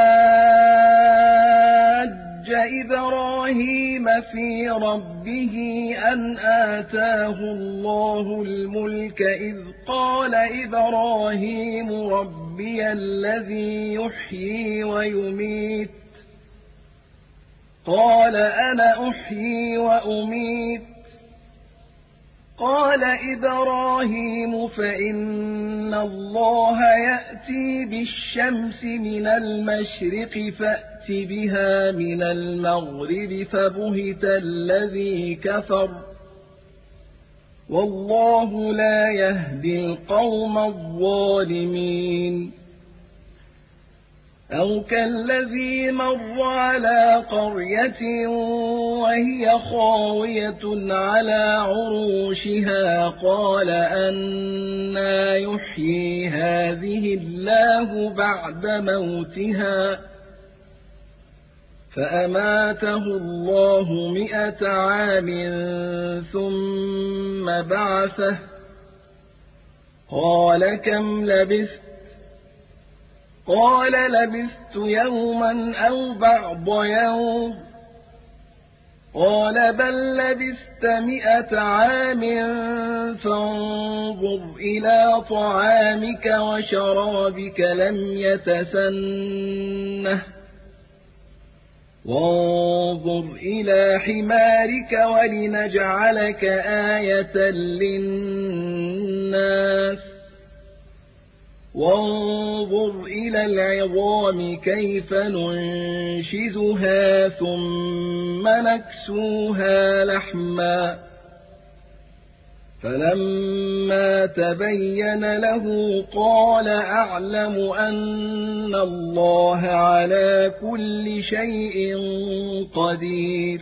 حاج إبراهيم في ربه أن آتاه الله الملك إذ قال إبراهيم ربي الذي يحيي ويميت قال أنا أحيي وأميت قال إبراهيم فإن الله يأتي بالشمس من المشرق فأت بها من المغرب فبهت الذي كفر والله لا يهدي القوم الظالمين أو كالذي مر على قرية وهي خاوية على عروشها قال أنى يحيي هذه الله بعد موتها فأماته الله مئة عام ثم بعثه قال كم لبثت قال لبثت يوما أو بعض يوم قال بل لبثت مئة عام فانظر إلى طعامك وشرابك لم يتسنه وانظر إلى حمارك ولنجعلك آية للناس وانظر إلى العظام كيف ننشزها ثم نكسوها لحما فلما تبين له قال أعلم أن الله على كل شيء قدير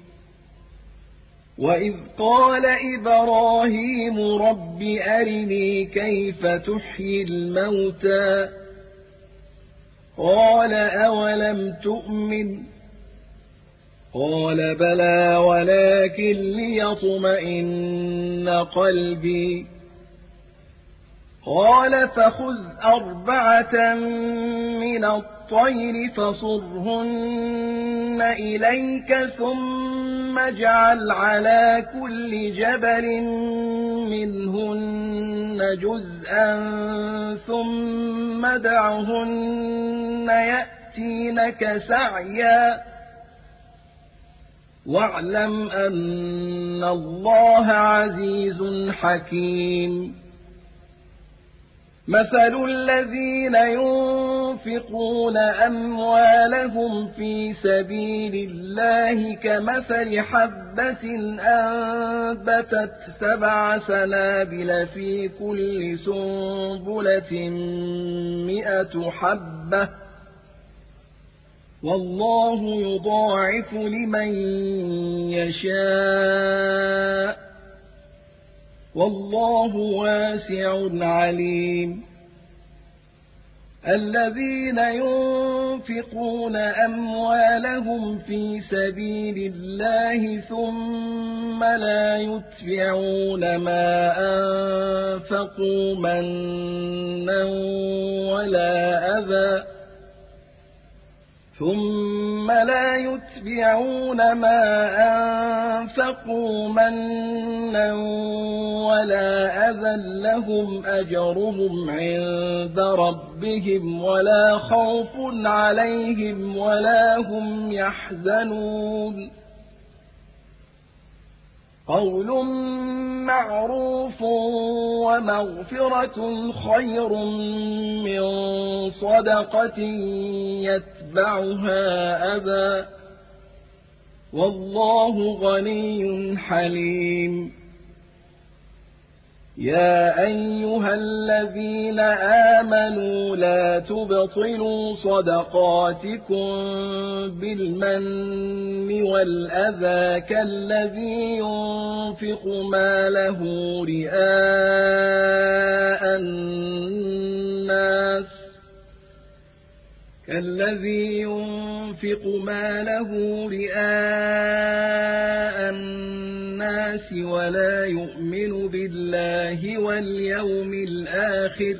وإذ قال إبراهيم رب أرني كيف تحيي الموتى قال أولم تؤمن قال بلى ولكن ليطمئن قلبي قال فخذ أربعة من الطير فصرهن إليك ثم اجعل على كل جبل منهن جزءا ثم دعهن يأتينك سعيا واعلم أن الله عزيز حكيم مثل الذين ينفقون أموالهم في سبيل الله كمثل حبة أنبتت سبع سنابل في كل سنبلة مئة حبة والله يضاعف لمن يشاء والله واسع عليم الذين ينفقون أموالهم في سبيل الله ثم لا يتبعون ما أنفقوا منا ولا أذى ثم لا يتبعون ما أنفقوا منا ولا أذى لهم أجرهم عند ربهم ولا خوف عليهم ولا هم يحزنون قول معروف ومغفرة خير من صدقة يتبعها أذى والله غني حليم يا أيها الذين آمنوا لا تبطلوا صدقاتكم بالمن والأذى كالذي ينفق ماله رئاء الناس كالذي ينفق ماله رئاء الناس ولا يؤمن بالله واليوم الآخر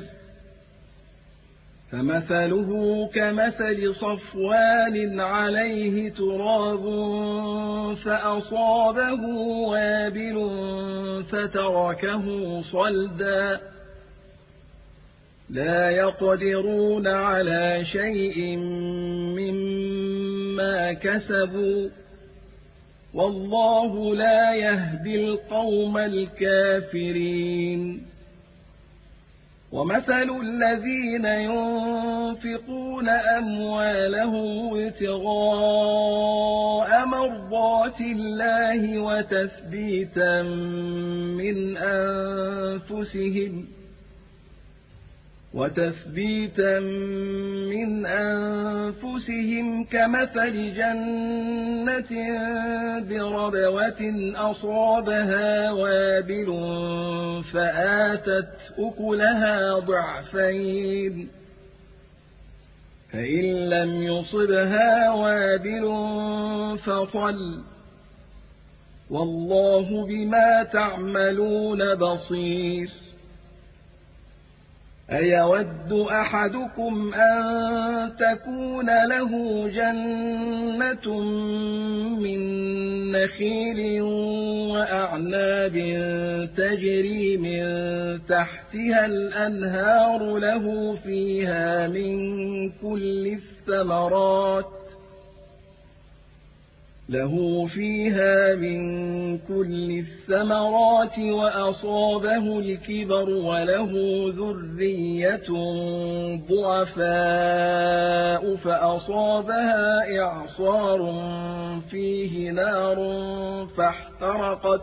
فمثله كمثل صفوان عليه تراب فأصابه وابل فتركه صلدا لا يقدرون على شيء مما كسبوا والله لا يهدي القوم الكافرين ومثل الذين ينفقون أموالهم ابتغاء مرضات الله وتثبيتا من أنفسهم وتثبيتا من أنفسهم كمثل جنة بربوة أصابها وابل فآتت أكلها ضعفين فإن لم يصبها وابل فطل والله بما تعملون بصير أيود أحدكم أن تكون له جنة من نخيل وأعناب تجري من تحتها الأنهار له فيها من كل الثمرات له فيها من كل الثمرات وأصابه الكبر وله ذرية ضعفاء فأصابها إعصار فيه نار فاحترقت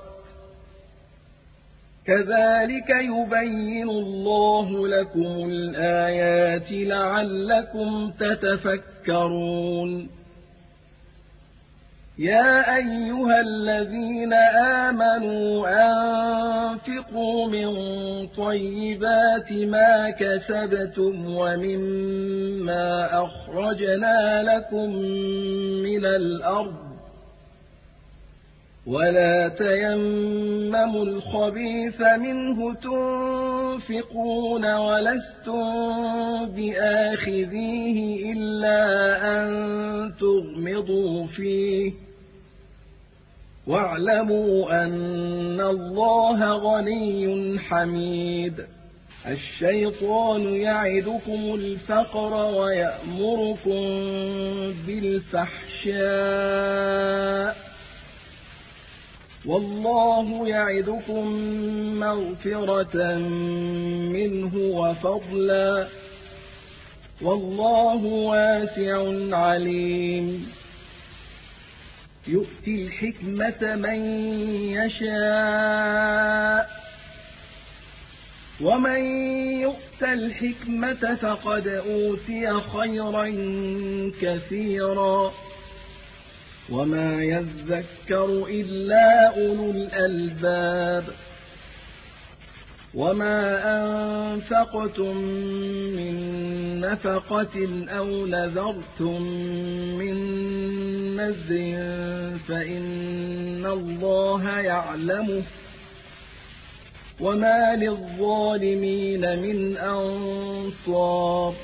كذلك يبين الله لكم الآيات لعلكم تتفكرون يا أيها الذين آمنوا أنفقوا من طيبات ما كسبتم ومما أخرجنا لكم من الأرض ولا تيمموا الخبيث منه تنفقون ولستم بآخذيه إلا أن تغمضوا فيه واعلموا أن الله غني حميد الشيطان يعدكم الفقر ويأمركم بالفحشاء والله يعدكم مغفرة منه وفضلا والله واسع عليم يؤتي الحكمة من يشاء ومن يؤت الحكمة فقد أوتي خيرا كثيرا وما يذكر إلا أولو الألباب وما أنفقتم من نفقة أو نذرتم من نذر فإن الله يعلمه وما للظالمين من أنصار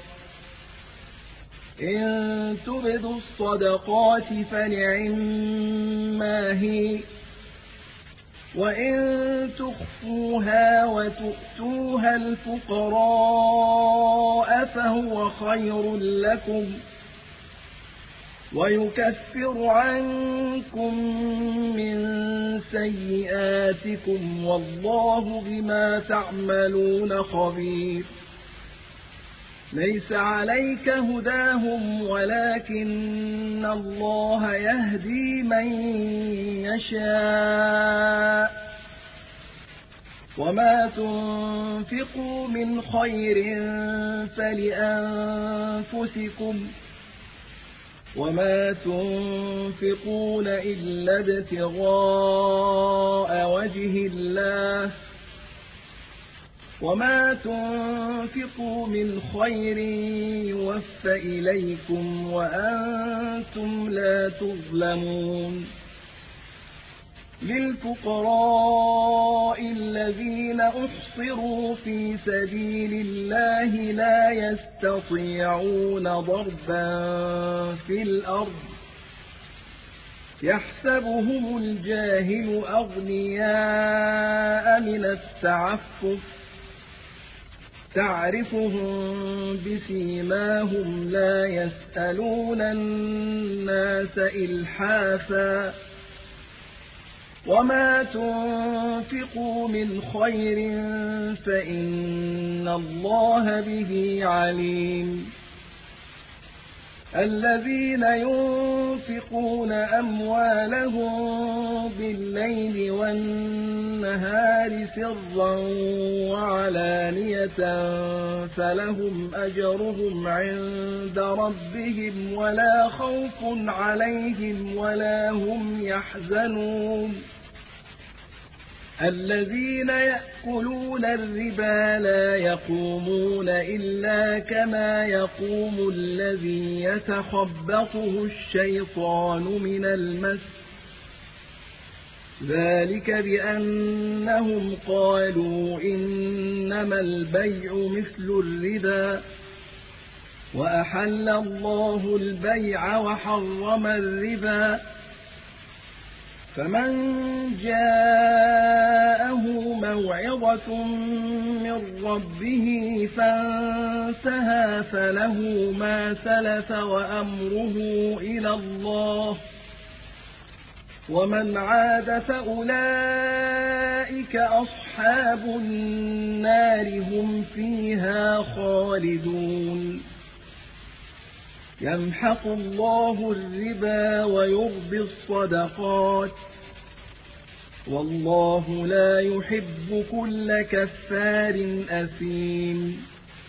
إن تبدوا الصدقات فنعما هي وإن تخفوها وتؤتوها الفقراء فهو خير لكم ويكفر عنكم من سيئاتكم والله بما تعملون خبير ليس عليك هداهم ولكن الله يهدي من يشاء وما تنفقوا من خير فلأنفسكم وما تنفقون إلا ابتغاء وجه الله وما تنفقوا من خير يوفى إليكم وأنتم لا تظلمون للفقراء الذين أحصروا في سبيل الله لا يستطيعون ضربا في الأرض يحسبهم الجاهل أغنياء من التعفف تعرفهم بسيماهم لا يسألون الناس إلحافا وما تنفقوا من خير فإن الله به عليم الذين ينفقون أموالهم بالليل والنهار سرا وعلانية فلهم أجرهم عند ربهم ولا خوف عليهم ولا هم يحزنون الذين يأكلون الربا لا يقومون إلا كما يقوم الذي يتخبطه الشيطان من المس ذلك بأنهم قالوا إنما البيع مثل الربا وأحل الله البيع وحرم الربا فمن جاءه موعظة من ربه فانتهى فله ما سلف وأمره إلى الله ومن عاد فأولئك أصحاب النار هم فيها خالدون يمحق الله الربا ويربي الصدقات والله لا يحب كل كفار أثيم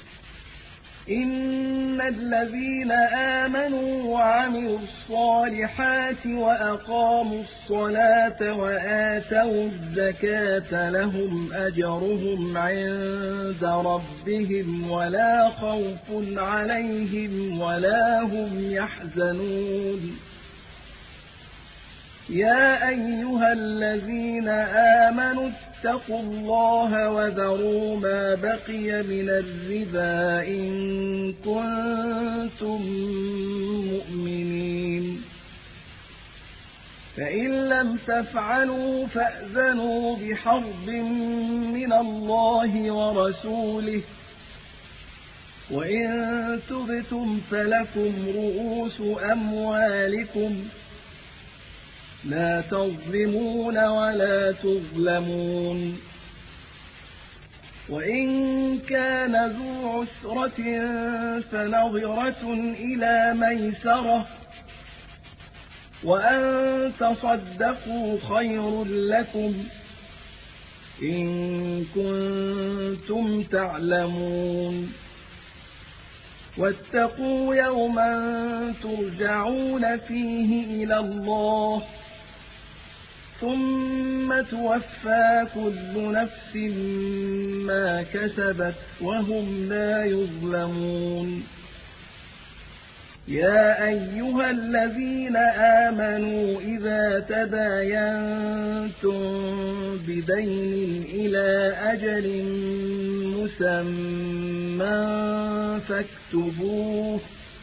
إن الذين آمنوا وعملوا الصالحات وأقاموا الصلاة وآتوا الزكاة لهم أجرهم عند ربهم ولا خوف عليهم ولا هم يحزنون يا أيها الذين آمنوا اتقوا الله وذروا ما بقي من الربا إن كنتم مؤمنين فإن لم تفعلوا فأذنوا بحرب من الله ورسوله وإن تبتم فلكم رؤوس أموالكم لا تظلمون ولا تظلمون وإن كان ذو عسرة فنظرة إلى ميسرة وأن تصدقوا خير لكم إن كنتم تعلمون واتقوا يوما ترجعون فيه إلى الله ثم توفى كل نفس ما كسبت وهم لا يظلمون يا أيها الذين آمنوا إذا تداينتم بدين إلى أجل مسمى فاكتبوه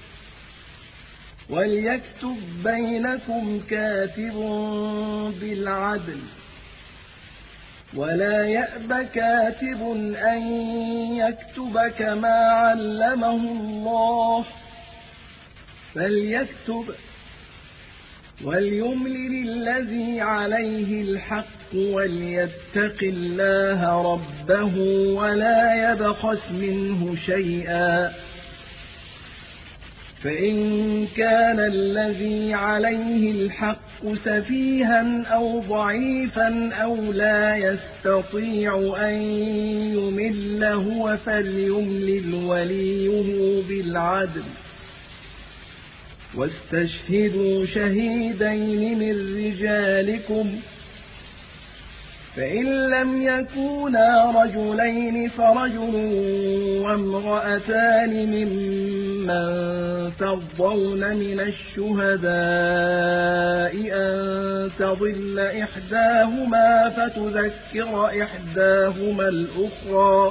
وليكتب بينكم كاتب بالعدل ولا يأب كاتب أن يكتب كما علمه الله فليكتب وليملل الذي عليه الحق وليتق الله ربه ولا يبخس منه شيئا فإن كان الذي عليه الحق سفيها أو ضعيفا أو لا يستطيع أن يمل هو فليملل وليه بالعدل واستشهدوا شهيدين من رجالكم فإن لم يكونا رجلين فرجل وامرأتان ممن ترضون من الشهداء أن تضل إحداهما فتذكر إحداهما الأخرى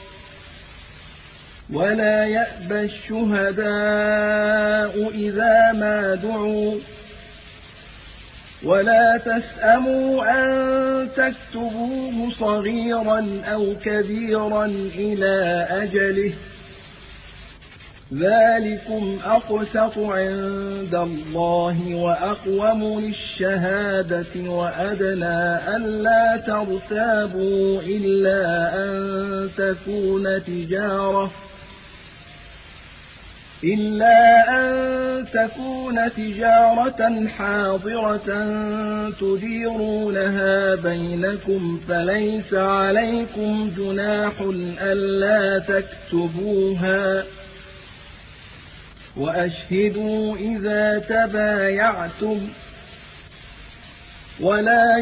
ولا يأبى الشهداء إذا ما دعوا ولا تسأموا أن تكتبوه صغيرا أو كبيرا إلى أجله ذلكم أقسط عند الله وأقوم للشهادة وأدنى ألا ترتابوا إلا أن تكون تجارة إلا أن تكون تجارة حاضرة تديرونها بينكم فليس عليكم جناح ألا تكتبوها وأشهدوا إذا تبايعتم ولا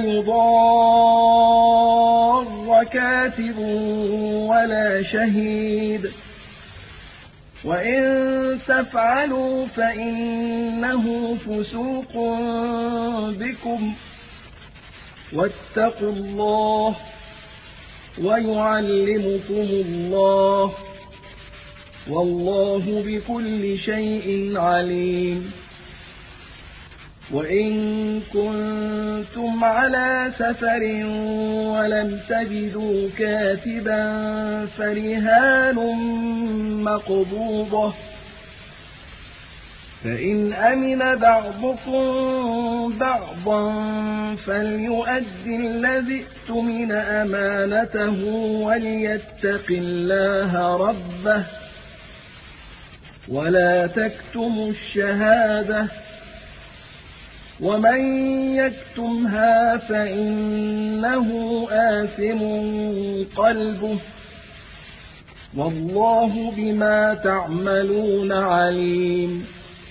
يضار كاتب ولا شهيد وإن تفعلوا فإنه فسوق بكم واتقوا الله ويعلمكم الله والله بكل شيء عليم. وإن كنتم على سفر ولم تجدوا كاتبا فرهان مقبوضة، فإن أمن بعضكم بعضا فليؤد الذي اؤتمن أمانته وليتق الله ربه ولا تكتموا الشهادة، ومن يكتمها فإنه آثم قلبه والله بما تعملون عليم.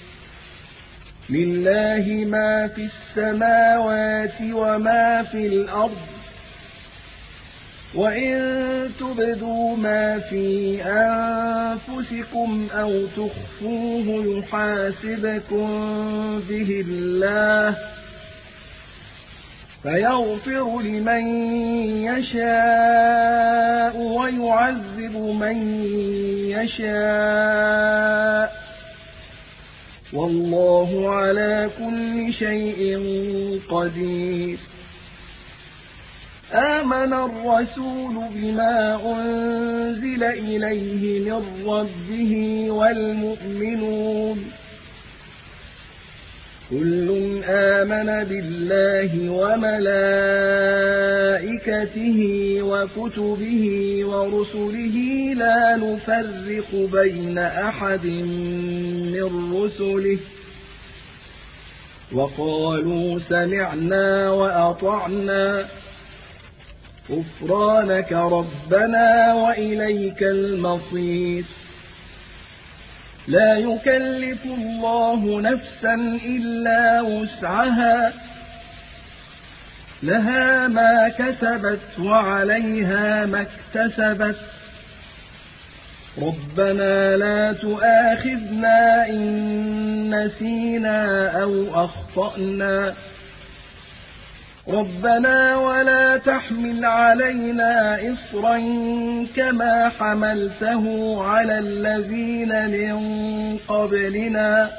لله ما في السماوات وما في الأرض، وإن تبدوا ما في أنفسكم أو تخفوه يحاسبكم به الله فيغفر لمن يشاء ويعذب من يشاء والله على كل شيء قدير. آمن الرسول بما أنزل إليه من ربه والمؤمنون كل آمن بالله وملائكته وكتبه ورسله لا نفرق بين أحد من رسله وقالوا سمعنا وأطعنا غفرانك ربنا وإليك المصير. لا يكلف الله نفسا إلا وسعها لها ما كسبت وعليها ما اكتسبت ربنا لا تؤاخذنا إن نسينا أو أخطأنا ربنا ولا تحمل علينا إصرا كما حملته على الذين من قبلنا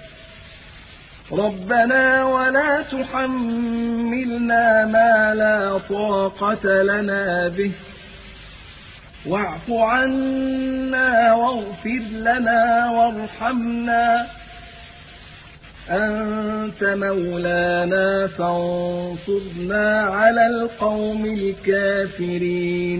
ربنا ولا تحملنا ما لا طاقة لنا به واعف عنا واغفر لنا وارحمنا أنت مولانا فانصرنا على القوم الكافرين.